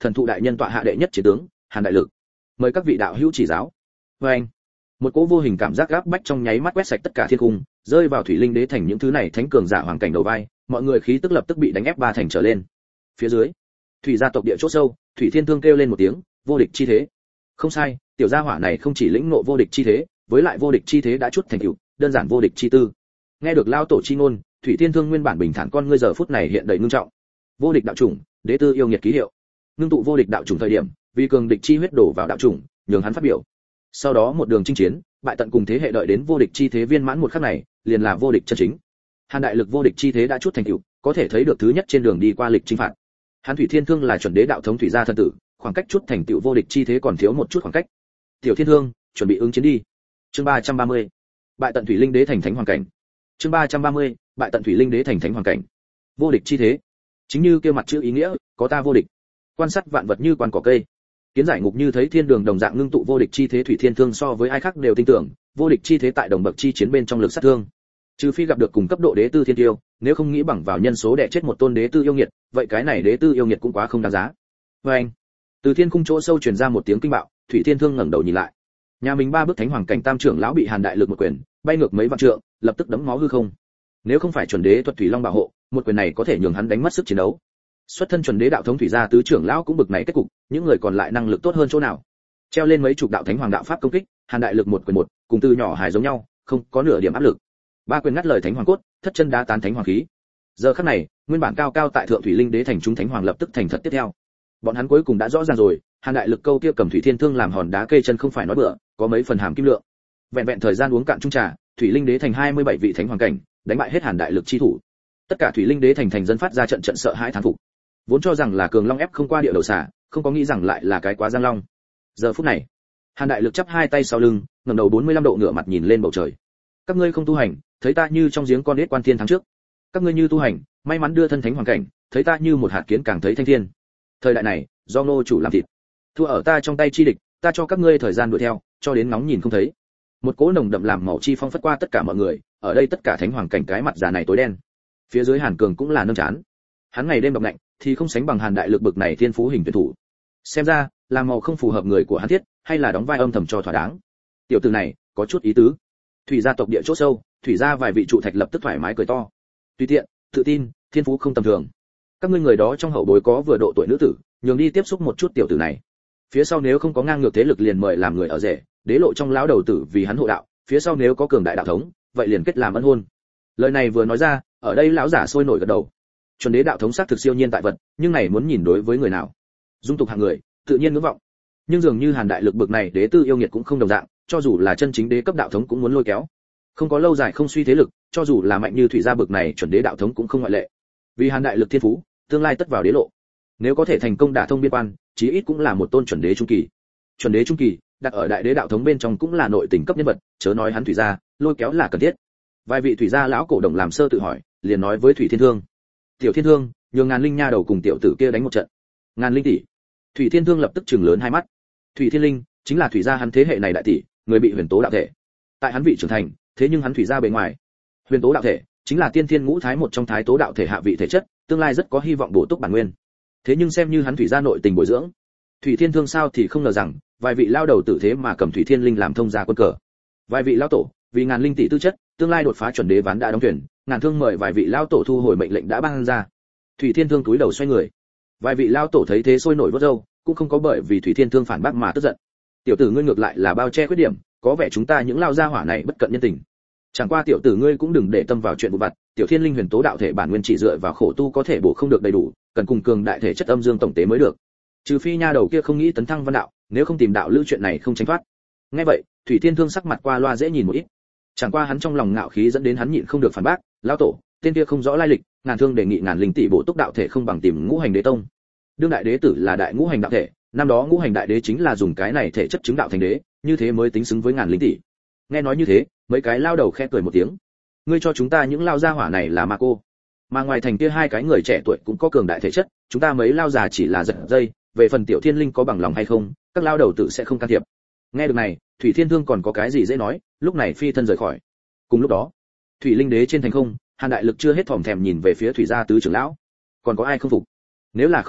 thần thụ đại nhân tọa hạ đệ nhất chiến tướng Hàn Đại Lực, mời các vị đạo hữu chỉ giáo. Và anh, một cỗ vô hình cảm giác gáp bách trong nháy mắt quét sạch tất cả thiên cung, rơi vào thủy linh đế thành những thứ này thánh cường giả hoàng cảnh đầu vai, mọi người khí tức lập tức bị đánh ép 3 thành trở lên. Phía dưới, thủy gia tộc địa chỗ sâu, Thủy Thiên Thương kêu lên một tiếng, vô địch chi thế. Không sai, tiểu gia hỏa này không chỉ lĩnh ngộ vô địch chi thế, với lại vô địch chi thế đã chút thành tựu, đơn giản vô địch chi tư. Nghe được lao tổ chi ngôn, Thủy Thiên Thương nguyên bản bình thản con ngươi giờ phút này hiện đầy ngưng trọng. Vô địch đạo chủng, đế tư yêu nghiệt ký hiệu. Ngưng tụ vô địch đạo chủng thời điểm, vì cường địch chi huyết đổ vào đạo chủng, nhường hắn phát biểu. Sau đó một đường chinh chiến, bại tận cùng thế hệ đợi đến vô địch chi thế viên mãn một khắc này, liền là vô địch chân chính. Hàn Đại Lực vô địch chi thế đã chút thành tựu, có thể thấy được thứ nhất trên đường đi qua lịch chinh phạt. Hàn Thủy Thiên Thương là chuẩn đế đạo thống thủy gia thân tử, khoảng cách chút thành tựu vô địch chi thế còn thiếu một chút khoảng cách. Tiểu Thiên Thương, chuẩn bị ứng chiến đi. Chương 330. Bại tận thủy linh đế thành thánh hoàng cảnh. Chương 330. Bại tận thủy linh đế thành thánh hoàng cảnh. Vô địch chi thế, chính như kêu mặt chữ ý nghĩa, có ta vô địch. Quan sát vạn vật như quan cỏ cây. Kiến giải ngục như thấy thiên đường đồng dạng ngưng tụ vô địch chi thế. Thủy Thiên Thương so với ai khác đều tin tưởng, vô địch chi thế tại đồng bậc chi chiến bên trong lực sát thương. Trừ phi gặp được cùng cấp độ đế tư thiên tiêu, nếu không nghĩ bằng vào nhân số đè chết một tôn đế tư yêu nghiệt, vậy cái này đế tư yêu nghiệt cũng quá không đáng giá. Và anh, từ thiên khung chỗ sâu truyền ra một tiếng kinh bạo, Thủy Thiên Thương ngẩng đầu nhìn lại. Nhà mình 3 bước thánh hoàng cảnh tam trưởng lão bị Hàn Đại Lực một quyền bay ngược mấy vạn trượng, lập tức đấm máu hư không. Nếu không phải chuẩn đế thuật thủy long bảo hộ, một quyền này có thể nhường hắn đánh mất sức chiến đấu. Xuất thân chuẩn đế đạo thống thủy gia tứ trưởng lão cũng bực này kết cục, những người còn lại năng lực tốt hơn chỗ nào? Treo lên mấy chục đạo thánh hoàng đạo pháp công kích, Hàn Đại Lực một quyền một, cùng từ nhỏ hài giống nhau, không có nửa điểm áp lực. 3 quyền ngắt lời thánh hoàng cốt, thất chân đá tán thánh hoàng khí. Giờ khắc này, nguyên bản cao cao tại thượng thủy linh đế thành chúng thánh hoàng lập tức thành thật tiếp theo. Bọn hắn cuối cùng đã rõ ràng rồi, Hàn Đại Lực câu kia cầm Thủy Thiên Thương làm hòn đá kê chân không phải nói bừa, có mấy phần hàm kim lượng. Vẹn vẹn thời gian uống cạn chung trà, thủy linh đế thành 27 vị thánh hoàng cảnh, đánh bại hết Hàn Đại Lực chi thủ. Tất cả thủy linh đế thành thành dân phát ra trận trận sợ hãi thán phục. Vốn cho rằng là cường long ép không qua địa đầu xà, không có nghĩ rằng lại là cái quá giang long. Giờ phút này, Hàn Đại Lực chắp hai tay sau lưng, ngẩng đầu 45 độ ngửa mặt nhìn lên bầu trời. Các ngươi không tu hành, thấy ta như trong giếng con đít quan thiên tháng trước. Các ngươi như tu hành, may mắn đưa thân thánh hoàng cảnh, thấy ta như một hạt kiến càng thấy thanh thiên. Thời đại này, do nô chủ làm thịt, thua ở ta trong tay chi địch, ta cho các ngươi thời gian đuổi theo, cho đến nóng nhìn không thấy. Một cỗ nồng đậm làm màu chi phong phất qua tất cả mọi người, ở đây tất cả thánh hoàng cảnh cái mặt già này tối đen. Phía dưới Hàn Cường cũng là nâng chán. Hắn ngày đêm độc lạnh, thì không sánh bằng Hàn Đại Lực bực này thiên phú hình tuyển thủ. Xem ra, làm màu không phù hợp người của hắn thiết, hay là đóng vai âm thầm cho thỏa đáng. Tiểu tử này, có chút ý tứ. Thủy gia tộc địa chỗ sâu, thủy gia vài vị trụ thạch lập tức thoải mái cười to. Tùy tiện, tự tin, thiên phú không tầm thường. Các ngươi người đó trong hậu bối có vừa độ tuổi nữ tử, nhường đi tiếp xúc một chút tiểu tử này. Phía sau nếu không có ngang ngược thế lực liền mời làm người ở rể, đế lộ trong lão đầu tử vì hắn hộ đạo, phía sau nếu có cường đại đạo thống, vậy liền kết làm ân hôn. Lời này vừa nói ra, ở đây lão giả sôi nổi gật đầu. Chuẩn đế đạo thống xác thực siêu nhiên tại vật, nhưng này muốn nhìn đối với người nào. Dung tục hạng người, tự nhiên ngưỡng vọng. Nhưng dường như Hàn Đại Lực bực này đế tư yêu nghiệt cũng không đồng dạng, cho dù là chân chính đế cấp đạo thống cũng muốn lôi kéo. Không có lâu dài không suy thế lực, cho dù là mạnh như thủy gia bực này chuẩn đế đạo thống cũng không ngoại lệ. Vì Hàn Đại Lực thiên phú, tương lai tất vào đế lộ. Nếu có thể thành công đả thông biên quan, chí ít cũng là một tôn chuẩn đế trung kỳ. Chuẩn đế trung kỳ, đặt ở đại đế đạo thống bên trong cũng là nội tình cấp nhân vật, chớ nói hắn thủy gia, lôi kéo là cần thiết. Vài vị thủy gia lão cổ đồng làm sơ tự hỏi, liền nói với Thủy Thiên Thương: "Tiểu Thiên Thương, nhường Ngàn Linh nha đầu cùng tiểu tử kia đánh một trận." Ngàn Linh tỷ. Thủy Thiên Thương lập tức trừng lớn hai mắt. Thủy Thiên Linh chính là thủy gia hắn thế hệ này đại tỷ, người bị huyền tố đạo thể. Tại hắn vị trưởng thành, thế nhưng hắn thủy gia bề ngoài, huyền tố đạo thể chính là tiên thiên ngũ thái một trong thái tố đạo thể hạ vị thể chất, tương lai rất có hy vọng bổ túc bản nguyên. Thế nhưng xem như hắn thủy gia nội tình bồi dưỡng, Thủy Thiên Thương sao thì không ngờ rằng, vài vị lao đầu tử thế mà cầm Thủy Thiên Linh làm thông gia quân cờ. Vài vị lao tổ, vì Ngàn Linh tỷ tư chất, tương lai đột phá chuẩn đế ván đã đóng thuyền, Ngàn Thương mời vài vị lao tổ thu hồi mệnh lệnh đã ban ra. Thủy Thiên Thương cúi đầu xoay người. Vài vị lao tổ thấy thế sôi nổi vớt râu, cũng không có bởi vì Thủy Thiên Thương phản bác mà tức giận. Tiểu tử ngươi ngược lại là bao che khuyết điểm, có vẻ chúng ta những lao gia hỏa này bất cận nhân tình. Chẳng qua tiểu tử ngươi cũng đừng để tâm vào chuyện vụ vặt, Tiểu Thiên Linh huyền tố đạo thể bản nguyên chỉ dựa vào khổ tu có thể bổ không được đầy đủ, cần cùng cường đại thể chất âm dương tổng tế mới được. Trừ phi nha đầu kia không nghĩ tấn thăng văn đạo, nếu không tìm đạo lữ chuyện này không tránh thoát. Nghe vậy, Thủy Thiên Thương sắc mặt qua loa dễ nhìn một ít. Chẳng qua hắn trong lòng ngạo khí dẫn đến hắn nhịn không được phản bác, lão tổ, tên kia không rõ lai lịch, Ngàn Thương đề nghị Ngàn Linh tỷ bổ túc đạo thể không bằng tìm Ngũ Hành Đế tông. Đương đại đế tử là đại ngũ hành đạo thể, năm đó Ngũ Hành đại đế chính là dùng cái này thể chất chứng đạo thành đế, như thế mới tính xứng với Ngàn Linh tỷ. Nghe nói như thế, mấy cái lao đầu khẽ cười một tiếng. Ngươi cho chúng ta những lao gia hỏa này là ma cô, mà ngoài thành kia hai cái người trẻ tuổi cũng có cường đại thể chất, chúng ta mấy lao già chỉ là giật dây, về phần Tiểu Thiên Linh có bằng lòng hay không, các lao đầu tử sẽ không can thiệp. Nghe được này, Thủy Thiên Thương còn có cái gì dễ nói, lúc này phi thân rời khỏi. Cùng lúc đó, Thủy Linh Đế trên thành không, Hàn Đại Lực chưa hết thòm thèm nhìn về phía thủy gia tứ trưởng lão. Còn có ai không phục? Nếu là không có,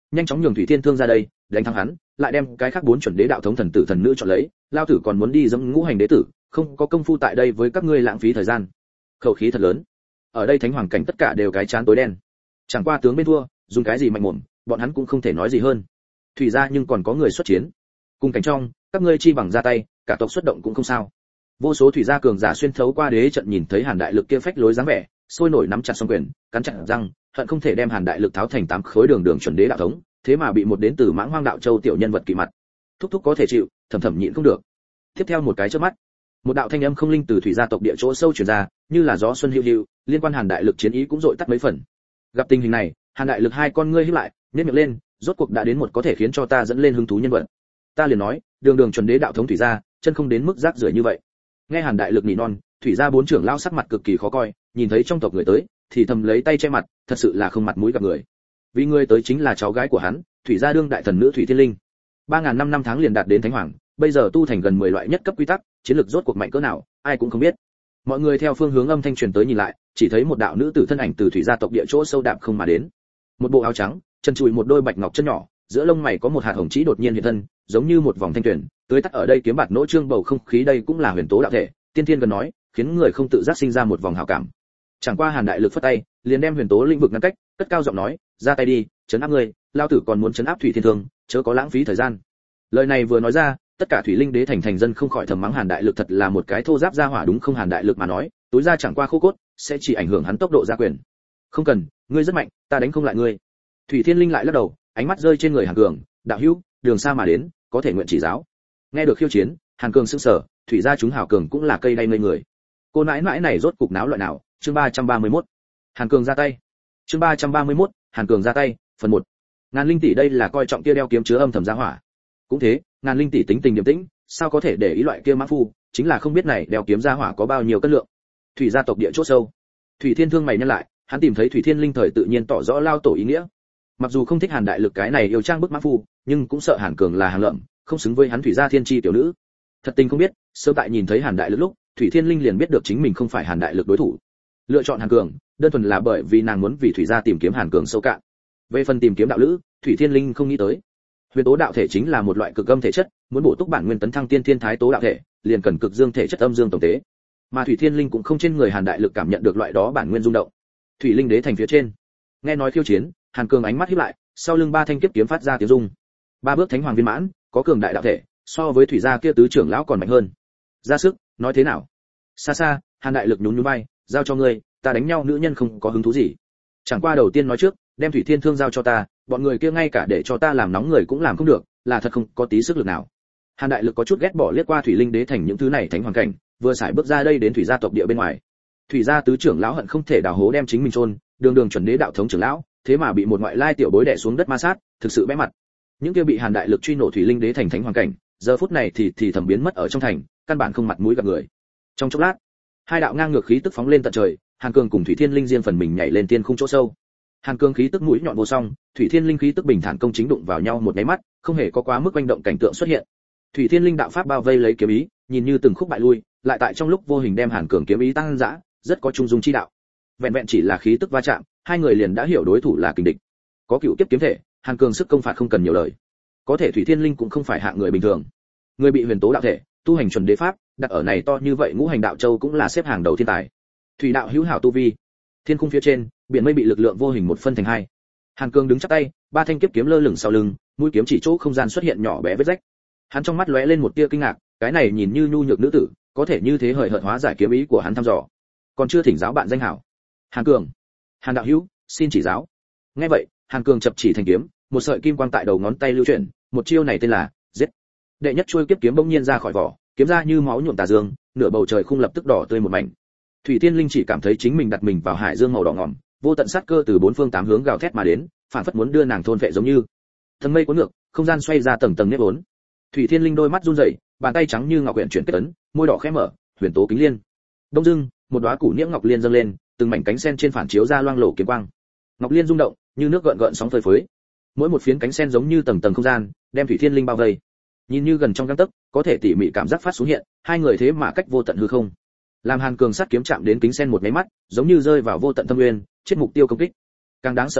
nhanh chóng nhường Thủy Thiên Thương ra đây, đánh thắng hắn, lại đem cái khác 4 chuẩn đế đạo thống thần tử thần nữ chọn lấy, lao tử còn muốn đi dẫm ngũ hành đế tử, không có công phu tại đây với các ngươi lãng phí thời gian. Khẩu khí thật lớn. Ở đây thánh hoàng cảnh tất cả đều cái chán tối đen. Chẳng qua tướng bên thua, dùng cái gì mạnh mồm, bọn hắn cũng không thể nói gì hơn. Thủy gia nhưng còn có người xuất chiến. Cùng cảnh trong, các ngươi chi bằng ra tay, cả tộc xuất động cũng không sao. Vô số thủy gia cường giả xuyên thấu qua đế trận nhìn thấy Hàn Đại Lực kia phách lối dáng vẻ, sôi nổi nắm chặt song quyền, cắn chặt răng, hận không thể đem Hàn Đại Lực tháo thành 8 khối đường chuẩn đế đạo thống, thế mà bị một đến từ Mãng Hoang Đạo Châu tiểu nhân vật kỵ mặt. Thúc thúc có thể chịu, thầm thầm nhịn không được. Tiếp theo một cái chớp mắt, một đạo thanh âm không linh từ thủy gia tộc địa chỗ sâu truyền ra, như là gió xuân hữu hữu, liên quan Hàn Đại Lực chiến ý cũng dội tắt mấy phần. Gặp tình hình này, Hàn Đại Lực hai con ngươi híp lại, nhếch miệng lên, rốt cuộc đã đến một có thể khiến cho ta dẫn lên hứng thú nhân vật. Ta liền nói, đường chuẩn đế đạo thống thủy gia, chân không đến mức rác rưởi như vậy. Nghe Hàn Đại Lực nỉ non, thủy gia 4 trưởng lão sắc mặt cực kỳ khó coi, nhìn thấy trong tộc người tới, thì thầm lấy tay che mặt, thật sự là không mặt mũi gặp người. Vì người tới chính là cháu gái của hắn, thủy gia đương đại thần nữ Thủy Thiên Linh. 3000 năm tháng liền đạt đến thánh hoàng, bây giờ tu thành gần 10 loại nhất cấp quy tắc, chiến lược rốt cuộc mạnh cỡ nào, ai cũng không biết. Mọi người theo phương hướng âm thanh truyền tới nhìn lại, chỉ thấy một đạo nữ tử thân ảnh từ thủy gia tộc địa chỗ sâu đạp không mà đến. Một bộ áo trắng, chân chùi một đôi bạch ngọc chân nhỏ, giữa lông mày có một hạt hồng chỉ đột nhiên hiện thân, giống như một vòng thanh tuyển, tưới tắt ở đây kiếm bạt nỗ trương bầu không khí, đây cũng là huyền tố đạo thể, tiên thiên gần nói, khiến người không tự giác sinh ra một vòng hảo cảm. Chẳng qua Hàn Đại Lực phất tay, liền đem huyền tố lĩnh vực ngăn cách, cất cao giọng nói, ra tay đi, trấn áp ngươi, lao tử còn muốn trấn áp Thủy Thiên Thương, chớ có lãng phí thời gian. Lời này vừa nói ra, tất cả thủy linh đế thành dân không khỏi thầm mắng Hàn Đại Lực thật là một cái thô giáp gia hỏa, đúng không? Hàn Đại Lực mà nói, túi ra chẳng qua khô cốt, sẽ chỉ ảnh hưởng hắn tốc độ gia quyền. Không cần, ngươi rất mạnh, ta đánh không lại ngươi. Thủy Thiên Linh lại lắc đầu, ánh mắt rơi trên người Hàn Cường, đạo hữu, đường xa mà đến, có thể nguyện chỉ giáo. Nghe được khiêu chiến, Hàn Cường sững sờ, thủy gia chúng hảo cường cũng là cây đay ngây người. Cô nãi nãi này rốt cục náo loại nào? Chương 331. Hàn Cường ra tay. Chương 331. Hàn Cường ra tay, phần 1. Ngàn Linh tỷ đây là coi trọng kia đeo kiếm chứa âm thầm gia hỏa. Cũng thế, Ngàn Linh tỷ tính tình điềm tĩnh, sao có thể để ý loại kia mã phu, chính là không biết này đeo kiếm gia hỏa có bao nhiêu cân lượng. Thủy gia tộc địa chỗ sâu. Thủy Thiên Thương mày nhăn lại, hắn tìm thấy Thủy Thiên Linh thời tự nhiên tỏ rõ lao tổ ý nghĩa. Mặc dù không thích Hàn Đại Lực cái này yêu trang bức mã phu, nhưng cũng sợ Hàn Cường là hàng lợm, không xứng với hắn Thủy gia thiên chi tiểu nữ. Thật tình không biết, sớm tại nhìn thấy Hàn Đại Lực lúc, Thủy Thiên Linh liền biết được chính mình không phải Hàn Đại Lực đối thủ. Lựa chọn Hàn Cường, đơn thuần là bởi vì nàng muốn vì Thủy gia tìm kiếm Hàn Cường sâu cạn. Về phần tìm kiếm đạo lữ, Thủy Thiên Linh không nghĩ tới. Huyền tố đạo thể chính là một loại cực âm thể chất, muốn bổ túc bản nguyên tấn thăng tiên thiên thái tố đạo thể, liền cần cực dương thể chất âm dương tổng tế. Mà Thủy Thiên Linh cũng không trên người Hàn Đại Lực cảm nhận được loại đó bản nguyên rung động. Thủy Linh đế thành phía trên, nghe nói khiêu chiến, Hàn Cường ánh mắt híp lại, sau lưng 3 thanh kiếp kiếm phát ra tiếng rung. 3 bước thánh hoàng viên mãn, có cường đại đạo thể, so với thủy gia kia tứ trưởng lão còn mạnh hơn. Ra sức, nói thế nào? Xa xa, Hàn Đại Lực nhún nhún vai, giao cho ngươi, ta đánh nhau nữ nhân không có hứng thú gì. Chẳng qua đầu tiên nói trước, đem Thủy Thiên Thương giao cho ta, bọn người kia ngay cả để cho ta làm nóng người cũng làm không được, là thật không có tí sức lực nào. Hàn Đại Lực có chút ghét bỏ liếc qua Thủy Linh đế thành những thứ này thánh hoàng cảnh, vừa xài bước ra đây đến thủy gia tộc địa bên ngoài. Thủy gia tứ trưởng lão hận không thể đào hố đem chính mình chôn, đường chuẩn đế đạo thống trưởng lão, thế mà bị một ngoại lai tiểu bối đè xuống đất ma sát, thực sự bẽ mặt. Những kia bị Hàn Đại Lực truy nổ Thủy Linh đế thành thánh hoàng cảnh, giờ phút này thì thầm biến mất ở trong thành, căn bản không mặt mũi gặp người. Trong chốc lát, 2 đạo ngang ngược khí tức phóng lên tận trời, Hàn Cường cùng Thủy Thiên Linh riêng phần mình nhảy lên tiên khung chỗ sâu. Hàn Cường khí tức mũi nhọn vô song, Thủy Thiên Linh khí tức bình thản công chính đụng vào nhau một cái mắt, không hề có quá mức quanh động cảnh tượng xuất hiện. Thủy Thiên Linh đạo pháp bao vây lấy kiếm ý, nhìn như từng khúc bại lui, lại tại trong lúc vô hình đem Hàn Cường kiếm ý tăng dã, rất có trung dung chi đạo. Vẹn vẹn chỉ là khí tức va chạm, hai người liền đã hiểu đối thủ là kình địch. Có cựu kiếp kiếm thể, Hàn Cường sức công phạt không cần nhiều lời. Có thể Thủy Thiên Linh cũng không phải hạng người bình thường. Người bị huyền tố đạo thể, tu hành chuẩn đế pháp, đặt ở này to như vậy ngũ hành đạo châu cũng là xếp hàng đầu thiên tài. Thủy đạo hữu hảo tu vi. Thiên khung phía trên, biển mây bị lực lượng vô hình một phân thành hai. Hàn Cường đứng chắp tay, 3 thanh kiếp kiếm lơ lửng sau lưng, mũi kiếm chỉ chỗ không gian xuất hiện nhỏ bé vết rách. Hắn trong mắt lóe lên một tia kinh ngạc, cái này nhìn như nhu nhược nữ tử, có thể như thế hời hợt hóa giải kiếm ý của hắn thăm dò. Còn chưa thỉnh giáo bạn danh hảo. Hàn Cường, Hàn đạo hữu, xin chỉ giáo. Nghe vậy, Hàn Cường chập chỉ thành kiếm, một sợi kim quang tại đầu ngón tay lưu chuyển, một chiêu này tên là giết. Đệ nhất chuôi kiếp kiếm bỗng nhiên ra khỏi vỏ, kiếm ra như máu nhuộm tà dương, nửa bầu trời khung lập tức đỏ tươi một mảnh. Thủy Tiên Linh chỉ cảm thấy chính mình đặt mình vào hải dương màu đỏ ngòm, vô tận sát cơ từ 4 phương 8 hướng gào thét mà đến, phản phất muốn đưa nàng thôn phệ giống như. Tầng mây cuốn ngược, không gian xoay ra tầng tầng nếp vốn. Thủy Thiên Linh đôi mắt run rẩy, bàn tay trắng như ngọc quyển chuyển kết ấn, môi đỏ khẽ mở, huyền tố kính liên. Đông dưng, một đóa củ nhiễm ngọc liên dâng lên, từng mảnh cánh sen trên phản chiếu ra loang lổ kiếm quang. Ngọc liên rung động, như nước gợn gợn sóng phơi phới. Mỗi một phiến cánh sen giống như tầng tầng không gian, đem Thủy Thiên Linh bao vây. Nhìn như gần trong gang tấc, có thể tỉ mỉ cảm giác phát xuống hiện, hai người thế mà cách vô tận hư không. Làm Hàn Cường sát kiếm chạm đến kính sen một cái mắt, giống như rơi vào vô tận thâm nguyên, chết mục tiêu công kích. Càng đáng sợ là,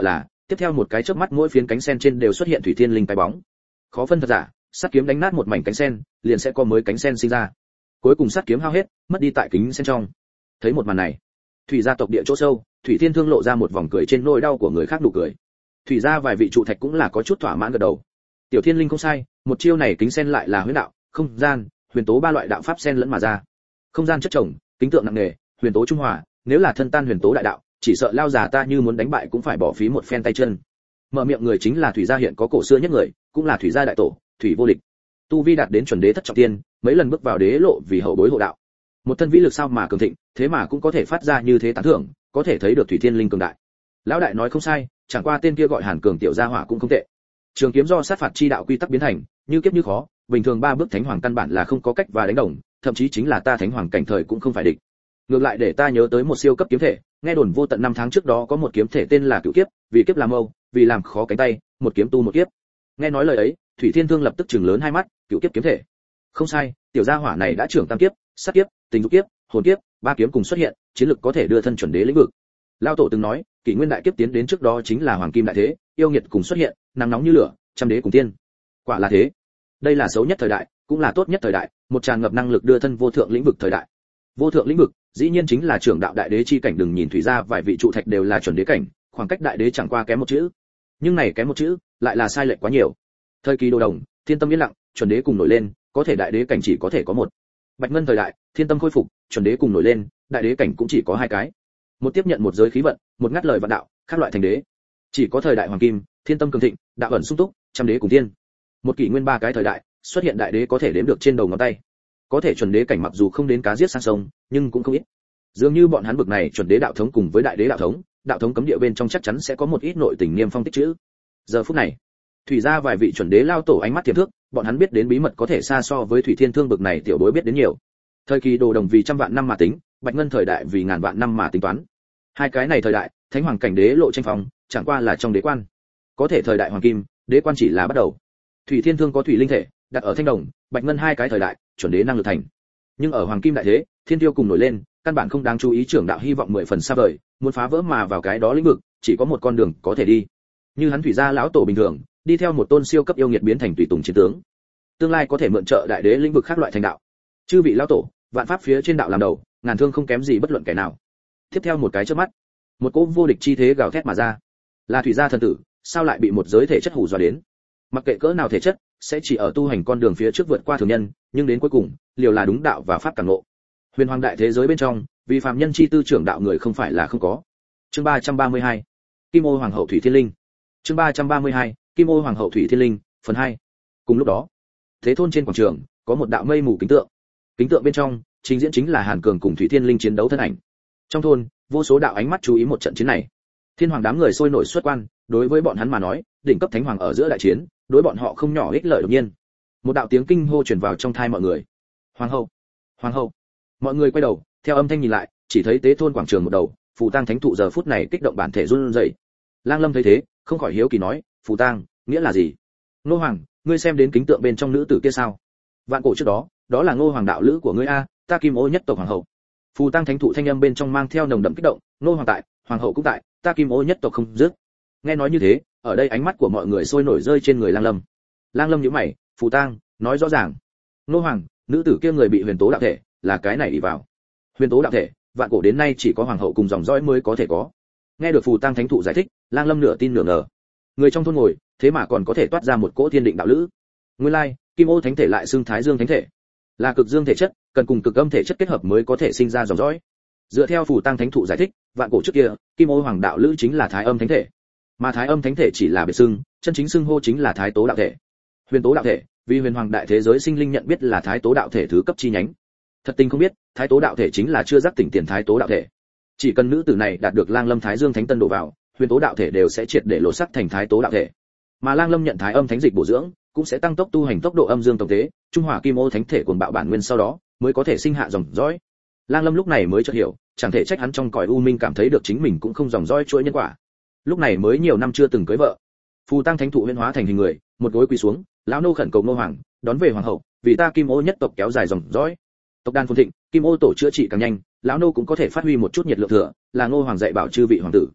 tiếp theo một cái chớp mắt mỗi phiến cánh sen trên đều xuất hiện thủy thiên linh cái bóng. Khó phân thật giả, sắt kiếm đánh nát một mảnh cánh sen, liền sẽ có mới cánh sen sinh ra. Cuối cùng sắt kiếm hao hết, mất đi tại kính sen trong. Thấy một màn này, thủy gia tộc địa chỗ sâu, Thủy Thiên Thương lộ ra một vòng cười trên nỗi đau của người khác nụ cười. Thủy gia vài vị trụ thạch cũng là có chút thỏa mãn gật đầu. Tiểu Thiên Linh không sai, một chiêu này kính sen lại là huyền đạo, không gian, huyền tố ba loại đạo pháp sen lẫn mà ra. Không gian chất chồng, kính tượng nặng nề, huyền tố trung hòa, nếu là thân tan huyền tố đại đạo, chỉ sợ lao già ta như muốn đánh bại cũng phải bỏ phí một phen tay chân. Mở miệng người chính là Thủy gia hiện có cổ xưa nhất người, cũng là Thủy gia đại tổ, Thủy vô địch. Tu vi đạt đến chuẩn đế thất trọng tiên, mấy lần bước vào đế lộ vì hậu bối hộ đạo. Một thân vĩ lực sao mà cường thịnh, thế mà cũng có thể phát ra như thế tán thưởng, có thể thấy được Thủy Thiên Linh cường đại. Lão đại nói không sai, chẳng qua tên kia gọi Hàn Cường tiểu gia hỏa cũng không tệ. Trường kiếm do sát phạt chi đạo quy tắc biến thành, như kiếp như khó, bình thường ba bước thánh hoàng căn bản là không có cách và đánh đồng, thậm chí chính là ta thánh hoàng cảnh thời cũng không phải địch. Ngược lại để ta nhớ tới một siêu cấp kiếm thể, nghe đồn vô tận năm tháng trước đó có một kiếm thể tên là Cửu Kiếp, vì kiếp làm mâu, vì làm khó cánh tay, một kiếm tu một kiếp. Nghe nói lời ấy, Thủy Thiên Thương lập tức trừng lớn hai mắt, Cửu Kiếp kiếm thể. Không sai, tiểu gia hỏa này đã trưởng tam kiếp, sát kiếp, tình dục kiếp, hồn kiếp, ba kiếm cùng xuất hiện, chiến lực có thể đưa thân chuẩn đế lĩnh vực. Lao tổ từng nói, kỷ nguyên đại kiếp tiến đến trước đó chính là hoàng kim đại thế, yêu nghiệt cùng xuất hiện, nắng nóng như lửa, trăm đế cùng tiên. Quả là thế. Đây là xấu nhất thời đại, cũng là tốt nhất thời đại, một tràn ngập năng lực đưa thân vô thượng lĩnh vực thời đại. Vô thượng lĩnh vực, dĩ nhiên chính là trưởng đạo đại đế chi cảnh, đừng nhìn Thủy gia vài vị trụ thạch đều là chuẩn đế cảnh, khoảng cách đại đế chẳng qua kém một chữ. Nhưng này kém một chữ, lại là sai lệch quá nhiều. Thời kỳ đồ đồng, thiên tâm yên lặng, chuẩn đế cùng nổi lên, có thể đại đế cảnh chỉ có thể có một. Bạch ngân thời đại, thiên tâm khôi phục, chuẩn đế cùng nổi lên, đại đế cảnh cũng chỉ có hai cái. Một tiếp nhận một giới khí vận, một ngắt lời vạn đạo, khác loại thành đế. Chỉ có thời đại hoàng kim, thiên tâm cường thịnh, đạo ẩn sung túc, trăm đế cùng tiên. Một kỷ nguyên ba cái thời đại, xuất hiện đại đế có thể đếm được trên đầu ngón tay. Có thể chuẩn đế cảnh mặc dù không đến cá giết sang sông, nhưng cũng không ít. Dường như bọn hắn bực này chuẩn đế đạo thống cùng với đại đế đạo thống cấm địa bên trong chắc chắn sẽ có một ít nội tình niêm phong tích chữ. Giờ phút này, Thủy gia vài vị chuẩn đế lao tổ ánh mắt tiềm thức, bọn hắn biết đến bí mật có thể xa so với Thủy Thiên Thương bực này tiểu bối biết đến nhiều. Thời kỳ đồ đồng vì trăm vạn năm mà tính, Bạch ngân thời đại vì ngàn vạn năm mà tính toán. Hai cái này thời đại, thánh hoàng cảnh đế lộ tranh phong, chẳng qua là trong đế quan. Có thể thời đại hoàng kim, đế quan chỉ là bắt đầu. Thủy Thiên Thương có thủy linh thể, đặt ở thanh đồng, Bạch ngân hai cái thời đại, chuẩn đế năng lực thành. Nhưng ở hoàng kim đại thế, thiên tiêu cùng nổi lên, căn bản không đáng chú ý, trưởng đạo hy vọng 10 phần xa vời, muốn phá vỡ mà vào cái đó lĩnh vực, chỉ có một con đường có thể đi. Như hắn Thủy gia lão tổ bình thường, đi theo một tôn siêu cấp yêu nghiệt biến thành tùy tùng chiến tướng. Tương lai có thể mượn trợ đại đế lĩnh vực khác loại thành đạo. Chư vị lão tổ, vạn pháp phía trên đạo làm đầu, ngàn thương không kém gì bất luận kẻ nào. Tiếp theo một cái chớp mắt, một cỗ vô địch chi thế gào thét mà ra. Là Thủy gia thần tử, sao lại bị một giới thể chất hù dọa đến? Mặc kệ cỡ nào thể chất, sẽ chỉ ở tu hành con đường phía trước vượt qua thường nhân, nhưng đến cuối cùng, liều là đúng đạo và pháp càng ngộ. Huyền hoàng đại thế giới bên trong, vì phàm nhân chi tư trưởng đạo người không phải là không có. Chương 332. Kim Ô Hoàng hậu Thủy Thiên Linh. Chương 332. Kim Ô Hoàng hậu Thủy Thiên Linh, phần 2. Cùng lúc đó, thế thôn trên quảng trường, có một đạo mây mù kính tượng. Kính tượng bên trong, trình diễn chính là Hàn Cường cùng Thủy Thiên Linh chiến đấu thân ảnh. Trong thôn, vô số đạo ánh mắt chú ý một trận chiến này. Thiên hoàng đám người sôi nổi xuất quan, đối với bọn hắn mà nói, đỉnh cấp thánh hoàng ở giữa đại chiến, đối bọn họ không nhỏ ích lợi đột nhiên. Một đạo tiếng kinh hô truyền vào trong tai mọi người. Hoàng hậu, hoàng hậu. Mọi người quay đầu, theo âm thanh nhìn lại, chỉ thấy tế thôn quảng trường một đầu, Phù Tang thánh thụ giờ phút này kích động bản thể run rẩy. Lang Lâm thấy thế, không khỏi hiếu kỳ nói, Phù Tang, nghĩa là gì? Ngô Hoàng, ngươi xem đến kính tượng bên trong nữ tử kia sao? Vạn cổ trước đó, đó là Ngô Hoàng đạo lữ của ngươi a, ta Kim Ô nhất tộc hoàng hậu. Phù Tang thánh thụ thanh âm bên trong mang theo nồng đậm kích động, Ngô Hoàng tại, hoàng hậu cũng tại, ta Kim Ô nhất tộc không dứt. Nghe nói như thế, ở đây ánh mắt của mọi người sôi nổi rơi trên người Lang Lâm. Lang Lâm nhíu mày, Phù Tang, nói rõ ràng. Ngô Hoàng, nữ tử kia người bị huyền tố đạo thể, là cái này đi vào. Huyền tố đạo thể, vạn cổ đến nay chỉ có hoàng hậu cùng dòng dõi mới có thể có. Nghe được Phù Tang thánh thụ giải thích, Lang Lâm nửa tin nửa ngờ. Người trong thôn ngồi, thế mà còn có thể toát ra một cỗ thiên định đạo lữ. Nguyên lai, Kim Ô thánh thể lại xưng Thái Dương thánh thể, là cực dương thể chất, cần cùng cực âm thể chất kết hợp mới có thể sinh ra dòng dõi. Dựa theo Phù Tang thánh thụ giải thích, vạn cổ trước kia, Kim Ô hoàng đạo lữ chính là Thái Âm thánh thể, mà Thái Âm thánh thể chỉ là biệt xưng, chân chính xưng hô chính là Thái Tố đạo thể. Huyền Tố đạo thể, vì huyền hoàng đại thế giới sinh linh nhận biết là Thái Tố đạo thể thứ cấp chi nhánh. Thật tình không biết, Thái Tố đạo thể chính là chưa giác tỉnh tiền Thái Tố đạo thể. Chỉ cần nữ tử này đạt được Lang Lâm Thái Dương thánh tân độ vào, huyền tố đạo thể đều sẽ triệt để lộ sắc thành Thái Tố đạo thể. Mà Lang Lâm nhận Thái Âm thánh dịch bổ dưỡng, cũng sẽ tăng tốc tu hành tốc độ âm dương tổng thế, trung hòa Kim Ô thánh thể cuồng bạo bản nguyên, sau đó mới có thể sinh hạ dòng dõi. Lang Lâm lúc này mới chợt hiểu, chẳng thể trách hắn trong cõi u minh cảm thấy được chính mình cũng không dòng dõi chuỗi nhân quả. Lúc này mới nhiều năm chưa từng cưới vợ. Phù Tang thánh thụ huyễn hóa thành hình người, một gối quỳ xuống, lão nô khẩn cầu Ngô Hoàng, đón về hoàng hậu, vì ta Kim Ô nhất tộc kéo dài dòng dõi. Tộc đàn phồn thịnh, Kim Ô tổ chữa trị càng nhanh, lão nô cũng có thể phát huy một chút nhiệt lượng thừa, là Ngô Hoàng dạy bảo chư vị hoàng tử.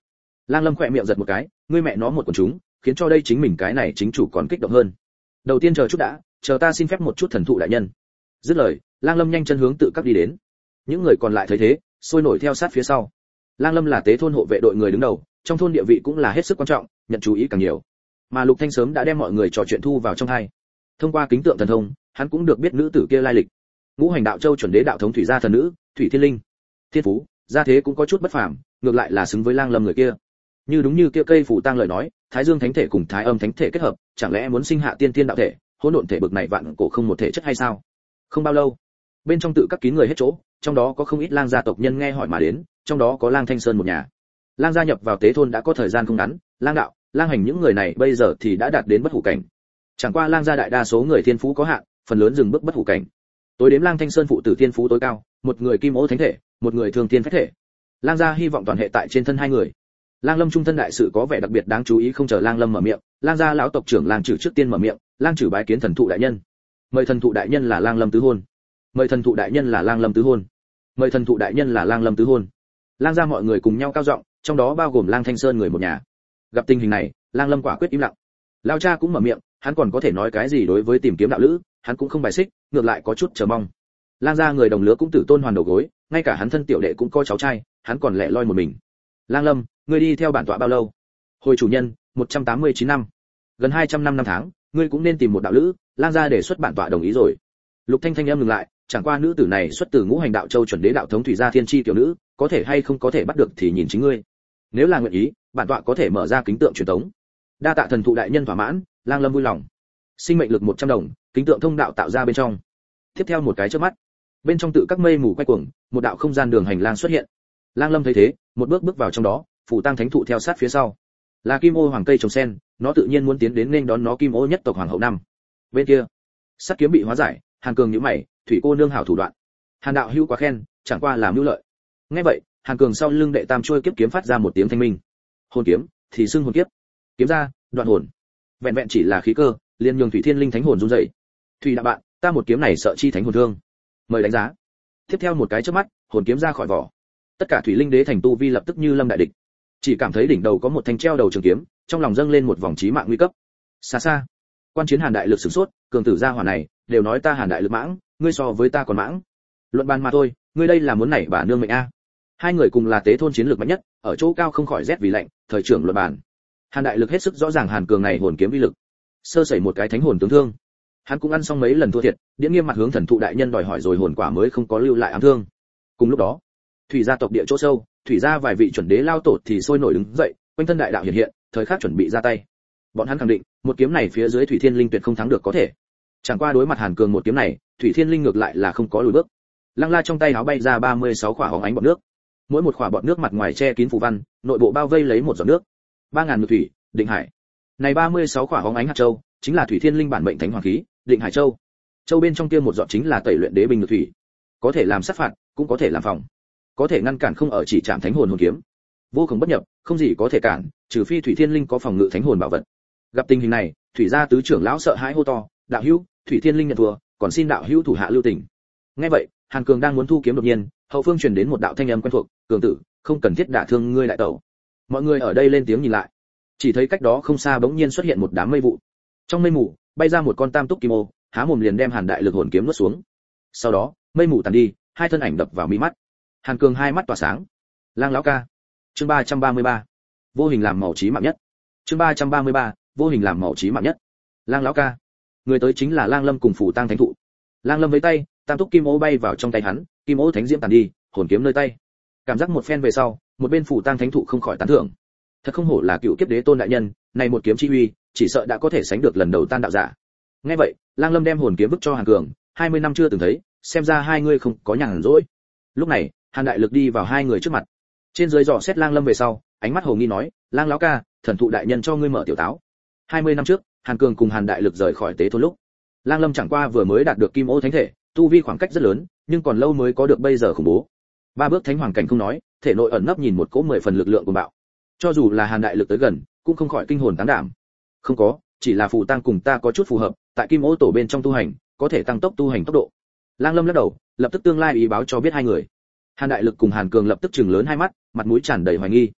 Lang Lâm khẽ miệng giật một cái, ngươi mẹ nó một quần chúng, khiến cho đây chính mình cái này chính chủ còn kích động hơn. Đầu tiên chờ chút đã, chờ ta xin phép một chút thần thụ đại nhân. Dứt lời, Lang Lâm nhanh chân hướng tự các đi đến. Những người còn lại thấy thế, sôi nổi theo sát phía sau. Lang Lâm là tế thôn hộ vệ đội người đứng đầu, trong thôn địa vị cũng là hết sức quan trọng, nhận chú ý càng nhiều. Mà Lục Thanh sớm đã đem mọi người trò chuyện thu vào trong tai. Thông qua kính tượng thần thông, hắn cũng được biết nữ tử kia lai lịch. Ngũ Hành Đạo Châu chuẩn đế đạo thống thủy gia thần nữ, Thủy Thiên Linh. Thiên phú, gia thế cũng có chút bất phàm, ngược lại là xứng với Lang Lâm người kia. Như đúng như kia cây phủ tang lời nói, Thái Dương thánh thể cùng Thái Âm thánh thể kết hợp, chẳng lẽ muốn sinh hạ tiên tiên đạo thể, hỗn độn thể bực này vạn cổ không một thể chất hay sao? Không bao lâu, bên trong tự các kín người hết chỗ, trong đó có không ít Lang gia tộc nhân nghe hỏi mà đến, trong đó có Lang Thanh Sơn một nhà. Lang gia nhập vào tế thôn đã có thời gian không ngắn, Lang đạo, Lang hành những người này bây giờ thì đã đạt đến bất hủ cảnh. Chẳng qua Lang gia đại đa số người thiên phú có hạn, phần lớn dừng bước bất hủ cảnh. Tối đếm Lang Thanh Sơn phụ tử thiên phú tối cao, một người kim ô thánh thể, một người thường tiên phách thể. Lang gia hy vọng toàn hệ tại trên thân hai người. Lang Lâm trung thân đại sự có vẻ đặc biệt đáng chú ý, không chờ Lang Lâm mở miệng, Lang gia lão tộc trưởng Lang Trử trước tiên mở miệng, Lang Trử bái kiến thần thụ đại nhân. Mời thần thụ đại nhân là Lang Lâm tứ hôn. Mời thần thụ đại nhân là Lang Lâm tứ hôn. Mời thần thụ đại nhân là Lang Lâm tứ hôn. Lang gia mọi người cùng nhau cao giọng, trong đó bao gồm Lang Thanh Sơn người một nhà. Gặp tình hình này, Lang Lâm quả quyết im lặng. Lão cha cũng mở miệng, hắn còn có thể nói cái gì đối với tìm kiếm đạo lữ, hắn cũng không bài xích, ngược lại có chút chờ mong. Lang gia người đồng lứa cũng tử tôn hoàn đầu gối, ngay cả hắn thân tiểu đệ cũng có cháu trai, hắn còn lẻ loi một mình. Lang Lâm, ngươi đi theo bản tọa bao lâu? Hồi chủ nhân, 189 năm. Gần 200 năm tháng, ngươi cũng nên tìm một đạo lữ, Lang gia đề xuất bản tọa đồng ý rồi. Lục Thanh thanh âm ngừng lại, chẳng qua nữ tử này xuất từ Ngũ Hành Đạo Châu chuẩn đế đạo thống thủy gia thiên chi tiểu nữ, có thể hay không có thể bắt được thì nhìn chính ngươi. Nếu là nguyện ý, bản tọa có thể mở ra kính tượng truyền tống. Đa tạ thần thụ đại nhân thỏa mãn, Lang Lâm vui lòng. Sinh mệnh lực 100 đồng, kính tượng thông đạo tạo ra bên trong. Tiếp theo một cái chớp mắt, bên trong tự các mây mù quay cuồng, một đạo không gian đường hành lang xuất hiện. Lang Lâm thấy thế, một bước bước vào trong đó, phủ tăng thánh thụ theo sát phía sau. Là Kim Ô hoàng cây trồng sen, nó tự nhiên muốn tiến đến nên đón nó Kim Ô nhất tộc hoàng hậu năm. Bên kia, sắt kiếm bị hóa giải, Hàn Cường nhíu mày, thủy cô nương hảo thủ đoạn. Hàn đạo hữu quá khen, chẳng qua làm mưu lợi. Nghe vậy, Hàn Cường sau lưng đệ tam chuôi kiếp kiếm phát ra một tiếng thanh minh. Hồn kiếm, thì xưng hồn kiếp. Kiếm ra, đoạn hồn. Vẹn vẹn chỉ là khí cơ, liền nhường Thủy Thiên Linh thánh hồn run rẩy. Thủy đạo bạn, ta một kiếm này sợ chi thánh hồn thương. Mời đánh giá. Tiếp theo một cái chớp mắt, hồn kiếm ra khỏi vỏ. Tất cả thủy linh đế thành tu vi lập tức như lâm đại địch. Chỉ cảm thấy đỉnh đầu có một thanh treo đầu trường kiếm, trong lòng dâng lên một vòng chí mạng nguy cấp. Xa xa, quan chiến Hàn đại lực sửng sốt, cường tử gia hỏa này, đều nói ta Hàn đại lực mãng, ngươi so với ta còn mãng. Luận bàn mà thôi, ngươi đây là muốn nảy bà nương mệnh a. Hai người cùng là tế thôn chiến lược mạnh nhất, ở chỗ cao không khỏi rét vì lạnh, thời trưởng luận bàn. Hàn đại lực hết sức rõ ràng Hàn Cường này hồn kiếm uy lực. Sơ sẩy một cái thánh hồn tướng thương, hắn cũng ăn xong mấy lần thua thiệt, điễn nghiêm mặt hướng thần thụ đại nhân đòi hỏi rồi hồn quả mới không có lưu lại ám thương. Cùng lúc đó, thủy gia tộc địa chỗ sâu, thủy gia vài vị chuẩn đế lao tổ thì sôi nổi đứng dậy, quanh thân đại đạo hiện hiện, thời khắc chuẩn bị ra tay. Bọn hắn khẳng định, một kiếm này phía dưới Thủy Thiên Linh tuyệt không thắng được có thể. Chẳng qua đối mặt Hàn Cường một kiếm này, Thủy Thiên Linh ngược lại là không có lùi bước. Lăng La trong tay áo bay ra 36 quả hóng ánh bọt nước. Mỗi một quả bọt nước mặt ngoài che kín phù văn, nội bộ bao vây lấy một giọt nước. 3000 ngự thủy, Định Hải. Này 36 quả hóng ánh hạt châu, chính là Thủy Thiên Linh bản mệnh thánh hoàng khí, Định Hải châu. Châu bên trong kia một giọt chính là tẩy luyện đế binh ngự thủy. Có thể làm sát phạt, cũng có thể làm phòng. Có thể ngăn cản không ở chỉ chạm thánh hồn hồn kiếm. Vô cùng bất nhập, không gì có thể cản, trừ phi Thủy Thiên Linh có phòng ngự thánh hồn bảo vật. Gặp tình hình này, thủy gia tứ trưởng lão sợ hãi hô to, đạo hữu, Thủy Thiên Linh nhận thua, còn xin đạo hữu thủ hạ lưu tình. Nghe vậy, Hàn Cường đang muốn thu kiếm đột nhiên, hậu phương truyền đến một đạo thanh âm quen thuộc, cường tử, không cần thiết đả thương ngươi đại tẩu. Mọi người ở đây lên tiếng nhìn lại, chỉ thấy cách đó không xa bỗng nhiên xuất hiện một đám mây vụ. Trong mây mù, bay ra một con tam túc kim ô, há mồm liền đem Hàn đại lực hồn kiếm nuốt xuống. Sau đó, mây mù tàn đi, hai thân ảnh đập vào mi mắt. Hàn Cường hai mắt tỏa sáng. Lang lão ca. Chương 333. Vô hình làm màu chí mạng nhất. Chương 333. Vô hình làm màu chí mạng nhất. Lang lão ca. Người tới chính là Lang Lâm cùng phủ tang thánh thụ. Lang Lâm với tay, tam túc kim ô bay vào trong tay hắn, kim ô thánh diễm tàn đi, hồn kiếm nơi tay. Cảm giác một phen về sau, một bên phủ tang thánh thụ không khỏi tán thưởng. Thật không hổ là cựu kiếp đế tôn đại nhân, này một kiếm chi uy, chỉ sợ đã có thể sánh được lần đầu tan đạo giả. Nghe vậy, Lang Lâm đem hồn kiếm vứt cho Hàn Cường, 20 năm chưa từng thấy, xem ra hai người không có nhàn rỗi. Lúc này, Hàn đại lực đi vào hai người trước mặt. Trên dưới dò xét Lang Lâm về sau, ánh mắt hồ nghi nói, Lang lão ca, thần thụ đại nhân cho ngươi mở tiểu táo. 20 năm trước, Hàn Cường cùng Hàn đại lực rời khỏi tế thôn lúc, Lang Lâm chẳng qua vừa mới đạt được kim ô thánh thể, tu vi khoảng cách rất lớn, nhưng còn lâu mới có được bây giờ khủng bố. Ba bước thánh hoàng cảnh không nói, thể nội ẩn nấp nhìn một cỗ 10 phần lực lượng của bạo. Cho dù là Hàn đại lực tới gần, cũng không khỏi kinh hồn tán đảm. Không có, chỉ là phù tăng cùng ta có chút phù hợp, tại kim ô tổ bên trong tu hành, có thể tăng tốc tu hành tốc độ. Lang Lâm lắc đầu, lập tức tương lai ý báo cho biết hai người. Hàn đại lực cùng Hàn Cường lập tức trừng lớn hai mắt, mặt mũi tràn đầy hoài nghi.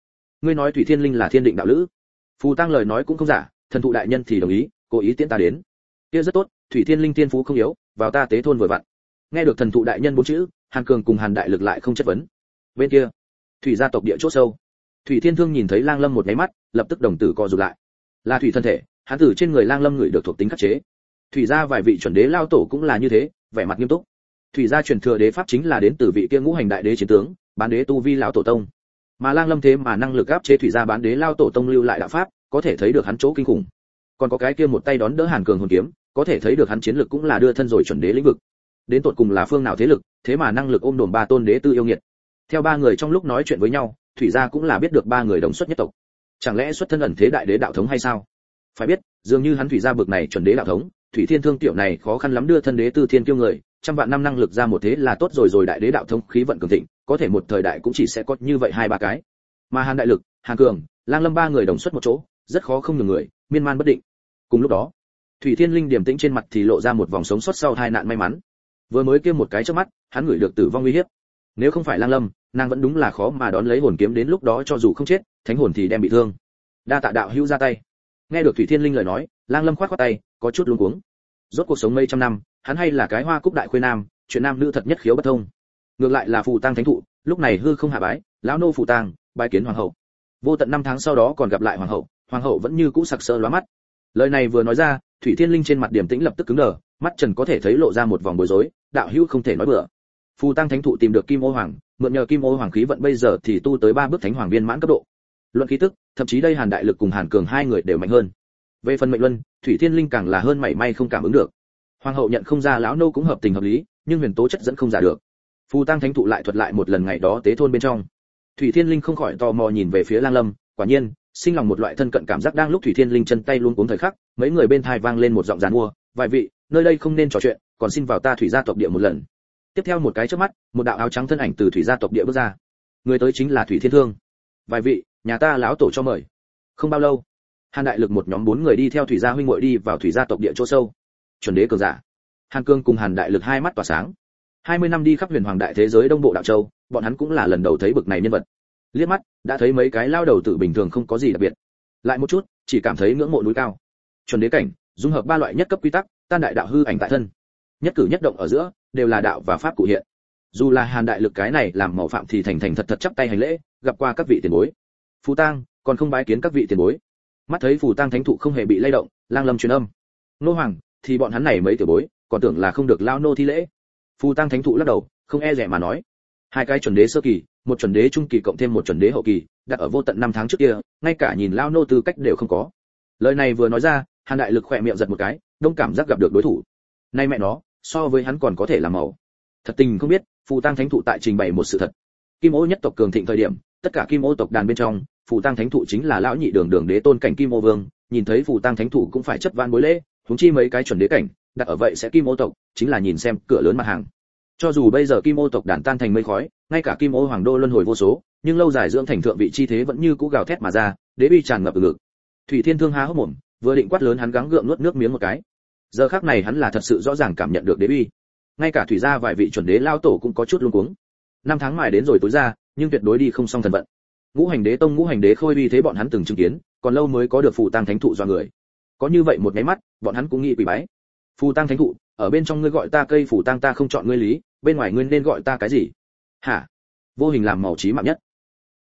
ngươi nói thủy thiên linh là thiên định đạo lữ? Phù Tăng lời nói cũng không giả, thần thụ đại nhân thì đồng ý, cố ý tiễn ta đến. Kia rất tốt, thủy thiên linh tiên phú không yếu, vào ta tế thôn vừa vặn. Nghe được thần thụ đại nhân bốn chữ, Hàn Cường cùng Hàn Đại Lực lại không chất vấn. Bên kia, thủy gia tộc địa chỗ sâu, Thủy Thiên Thương nhìn thấy Lang Lâm một cái mắt, lập tức đồng tử co rụt lại. Là thủy thân thể, hắn tử trên người Lang Lâm ngửi được thuộc tính khắc chế. Thủy gia vài vị chuẩn đế lao tổ cũng là như thế, vẻ mặt nghiêm túc. Thủy gia truyền thừa đế pháp chính là đến từ vị kia ngũ hành đại đế chiến tướng, bán đế tu vi lão tổ tông. Mà Lang Lâm thế mà năng lực áp chế thủy gia bán đế lao tổ tông lưu lại đạo pháp, có thể thấy được hắn chỗ kinh khủng. Còn có cái kia một tay đón đỡ Hàn Cường hồn kiếm, có thể thấy được hắn chiến lực cũng là đưa thân rồi chuẩn đế lĩnh vực. Đến tột cùng là phương nào thế lực, thế mà năng lực ôm đồm ba tôn đế tư yêu nghiệt. Theo ba người trong lúc nói chuyện với nhau, thủy gia cũng là biết được ba người đồng xuất nhất tộc. Chẳng lẽ xuất thân ẩn thế đại đế đạo thống hay sao? Phải biết, dường như hắn thủy gia bực này chuẩn đế đạo thống, Thủy Thiên Thương tiểu này khó khăn lắm đưa thân đế tư thiên kiêu người, trăm vạn năm năng lực ra một thế là tốt rồi đại đế đạo thống khí vận cường thịnh, có thể một thời đại cũng chỉ sẽ có như vậy hai ba cái. Mà Hàn Đại Lực, Hàn Cường, Lang Lâm ba người đồng xuất một chỗ, rất khó không nhường người, miên man bất định. Cùng lúc đó, Thủy Thiên Linh điềm tĩnh trên mặt thì lộ ra một vòng sống sót sau hai nạn may mắn. Vừa mới kia một cái chớp mắt, hắn ngửi được tử vong nguy hiểm. Nếu không phải Lang Lâm, nàng vẫn đúng là khó mà đón lấy hồn kiếm, đến lúc đó cho dù không chết, thánh hồn thì đem bị thương. Đa tạ đạo hữu ra tay. Nghe được Thủy Thiên Linh lời nói, Lang Lâm khoát khoát tay, có chút luống cuống. Rốt cuộc sống mấy trăm năm, hắn hay là cái hoa cúc đại khuê nam, chuyện nam nữ thật nhất khiếu bất thông. Ngược lại là Phù Tang thánh thụ, lúc này hư không hạ bái, lão nô Phù Tang, bái kiến hoàng hậu. Vô tận năm tháng sau đó còn gặp lại hoàng hậu vẫn như cũ sặc sỡ lóa mắt. Lời này vừa nói ra, Thủy Thiên Linh trên mặt điềm tĩnh lập tức cứng đờ, mắt Trần có thể thấy lộ ra một vòng bối rối, đạo hữu không thể nói bừa. Phù Tang thánh thụ tìm được Kim Ô Hoàng, mượn nhờ Kim Ô Hoàng khí vận bây giờ thì tu tới 3 bước thánh hoàng viên mãn cấp độ. Luận khí tức, thậm chí đây Hàn Đại Lực cùng Hàn Cường hai người đều mạnh hơn. Về phần mệnh luân, Thủy Thiên Linh càng là hơn mảy may không cảm ứng được. Hoàng hậu nhận không ra lão nô cũng hợp tình hợp lý, nhưng huyền tố chất dẫn không giả được. Phù Tang thánh thụ lại thuật lại một lần ngày đó tế thôn bên trong. Thủy Thiên Linh không khỏi tò mò nhìn về phía Lang Lâm, quả nhiên, sinh lòng một loại thân cận cảm giác. Đang lúc Thủy Thiên Linh chân tay luôn cuống thời khắc, mấy người bên tai vang lên một giọng giàn mua, "Vài vị, nơi đây không nên trò chuyện, còn xin vào ta thủy gia tộc địa một lần." Tiếp theo một cái chớp mắt, một đạo áo trắng thân ảnh từ thủy gia tộc địa bước ra. Người tới chính là Thủy Thiên Thương. "Vài vị, nhà ta lão tổ cho mời." Không bao lâu, Hàn Đại Lực một nhóm 4 người đi theo thủy gia huynh muội đi vào thủy gia tộc địa chỗ sâu. Chuẩn đế cường giả. Hàn Cương cùng Hàn Đại Lực hai mắt tỏa sáng. 20 năm đi khắp huyền hoàng đại thế giới đông bộ đạo châu, bọn hắn cũng là lần đầu thấy bực này nhân vật. Liếc mắt, đã thấy mấy cái lao đầu tử bình thường không có gì đặc biệt. Lại một chút, chỉ cảm thấy ngưỡng mộ núi cao. Chuẩn đế cảnh, dung hợp 3 loại nhất cấp quy tắc, tan đại đạo hư ảnh tại thân. Nhất cử nhất động ở giữa, đều là đạo và pháp cụ hiện. Dù là Hàn Đại Lực cái này làm mẫu phạm thì thành thành thật thật chắp tay hành lễ, gặp qua các vị tiền bối. Phù Tang, còn không bái kiến các vị tiền bối. Mắt thấy Phù Tang thánh thụ không hề bị lay động, Lang Lâm truyền âm. Nô hoàng, thì bọn hắn này mấy tiểu bối, còn tưởng là không được lao nô thi lễ. Phù Tang thánh thụ lắc đầu, không e dè mà nói. Hai cái chuẩn đế sơ kỳ, một chuẩn đế trung kỳ cộng thêm một chuẩn đế hậu kỳ, đặt ở vô tận năm tháng trước kia, ngay cả nhìn lao nô tư cách đều không có. Lời này vừa nói ra, Hàn Đại Lực khỏe miệng giật một cái, đông cảm giác gặp được đối thủ. Nay mẹ nó, so với hắn còn có thể làm mẫu. Thật tình không biết, Phù Tang thánh thụ tại trình bày một sự thật. Kim Ô nhất tộc cường thịnh thời điểm, tất cả Kim Ô tộc đàn bên trong, Phù Tang thánh thụ chính là lão nhị đường đường đế tôn cảnh Kim Ô vương, nhìn thấy Phù Tang thánh thụ cũng phải chấp van bối lễ, huống chi mấy cái chuẩn đế cảnh, đặt ở vậy sẽ Kim Ô tộc, chính là nhìn xem cửa lớn mặt hàng. Cho dù bây giờ Kim Ô tộc đàn tan thành mây khói, ngay cả Kim Ô hoàng đô luân hồi vô số, nhưng lâu dài dưỡng thành thượng vị chi thế vẫn như cũ gào thét mà ra, đế uy tràn ngập ngực. Thủy Thiên Thương há hốc mồm, vừa định quát lớn hắn gắng gượng nuốt nước miếng một cái. Giờ khắc này hắn là thật sự rõ ràng cảm nhận được đế uy. Ngay cả thủy gia vài vị chuẩn đế lao tổ cũng có chút luống cuống. Năm tháng mài đến rồi tối ra, nhưng tuyệt đối đi không xong thần vận. Ngũ hành đế tông ngũ hành đế khôi uy thế bọn hắn từng chứng kiến, còn lâu mới có được Phù Tang thánh thụ do người. Có như vậy một cái mắt, bọn hắn cũng nghĩ quỳ bái. Phù Tang thánh thụ, ở bên trong ngươi gọi ta cây Phù Tang ta không chọn ngươi lý, bên ngoài ngươi nên gọi ta cái gì? Hả? Vô hình làm màu chí mạng nhất.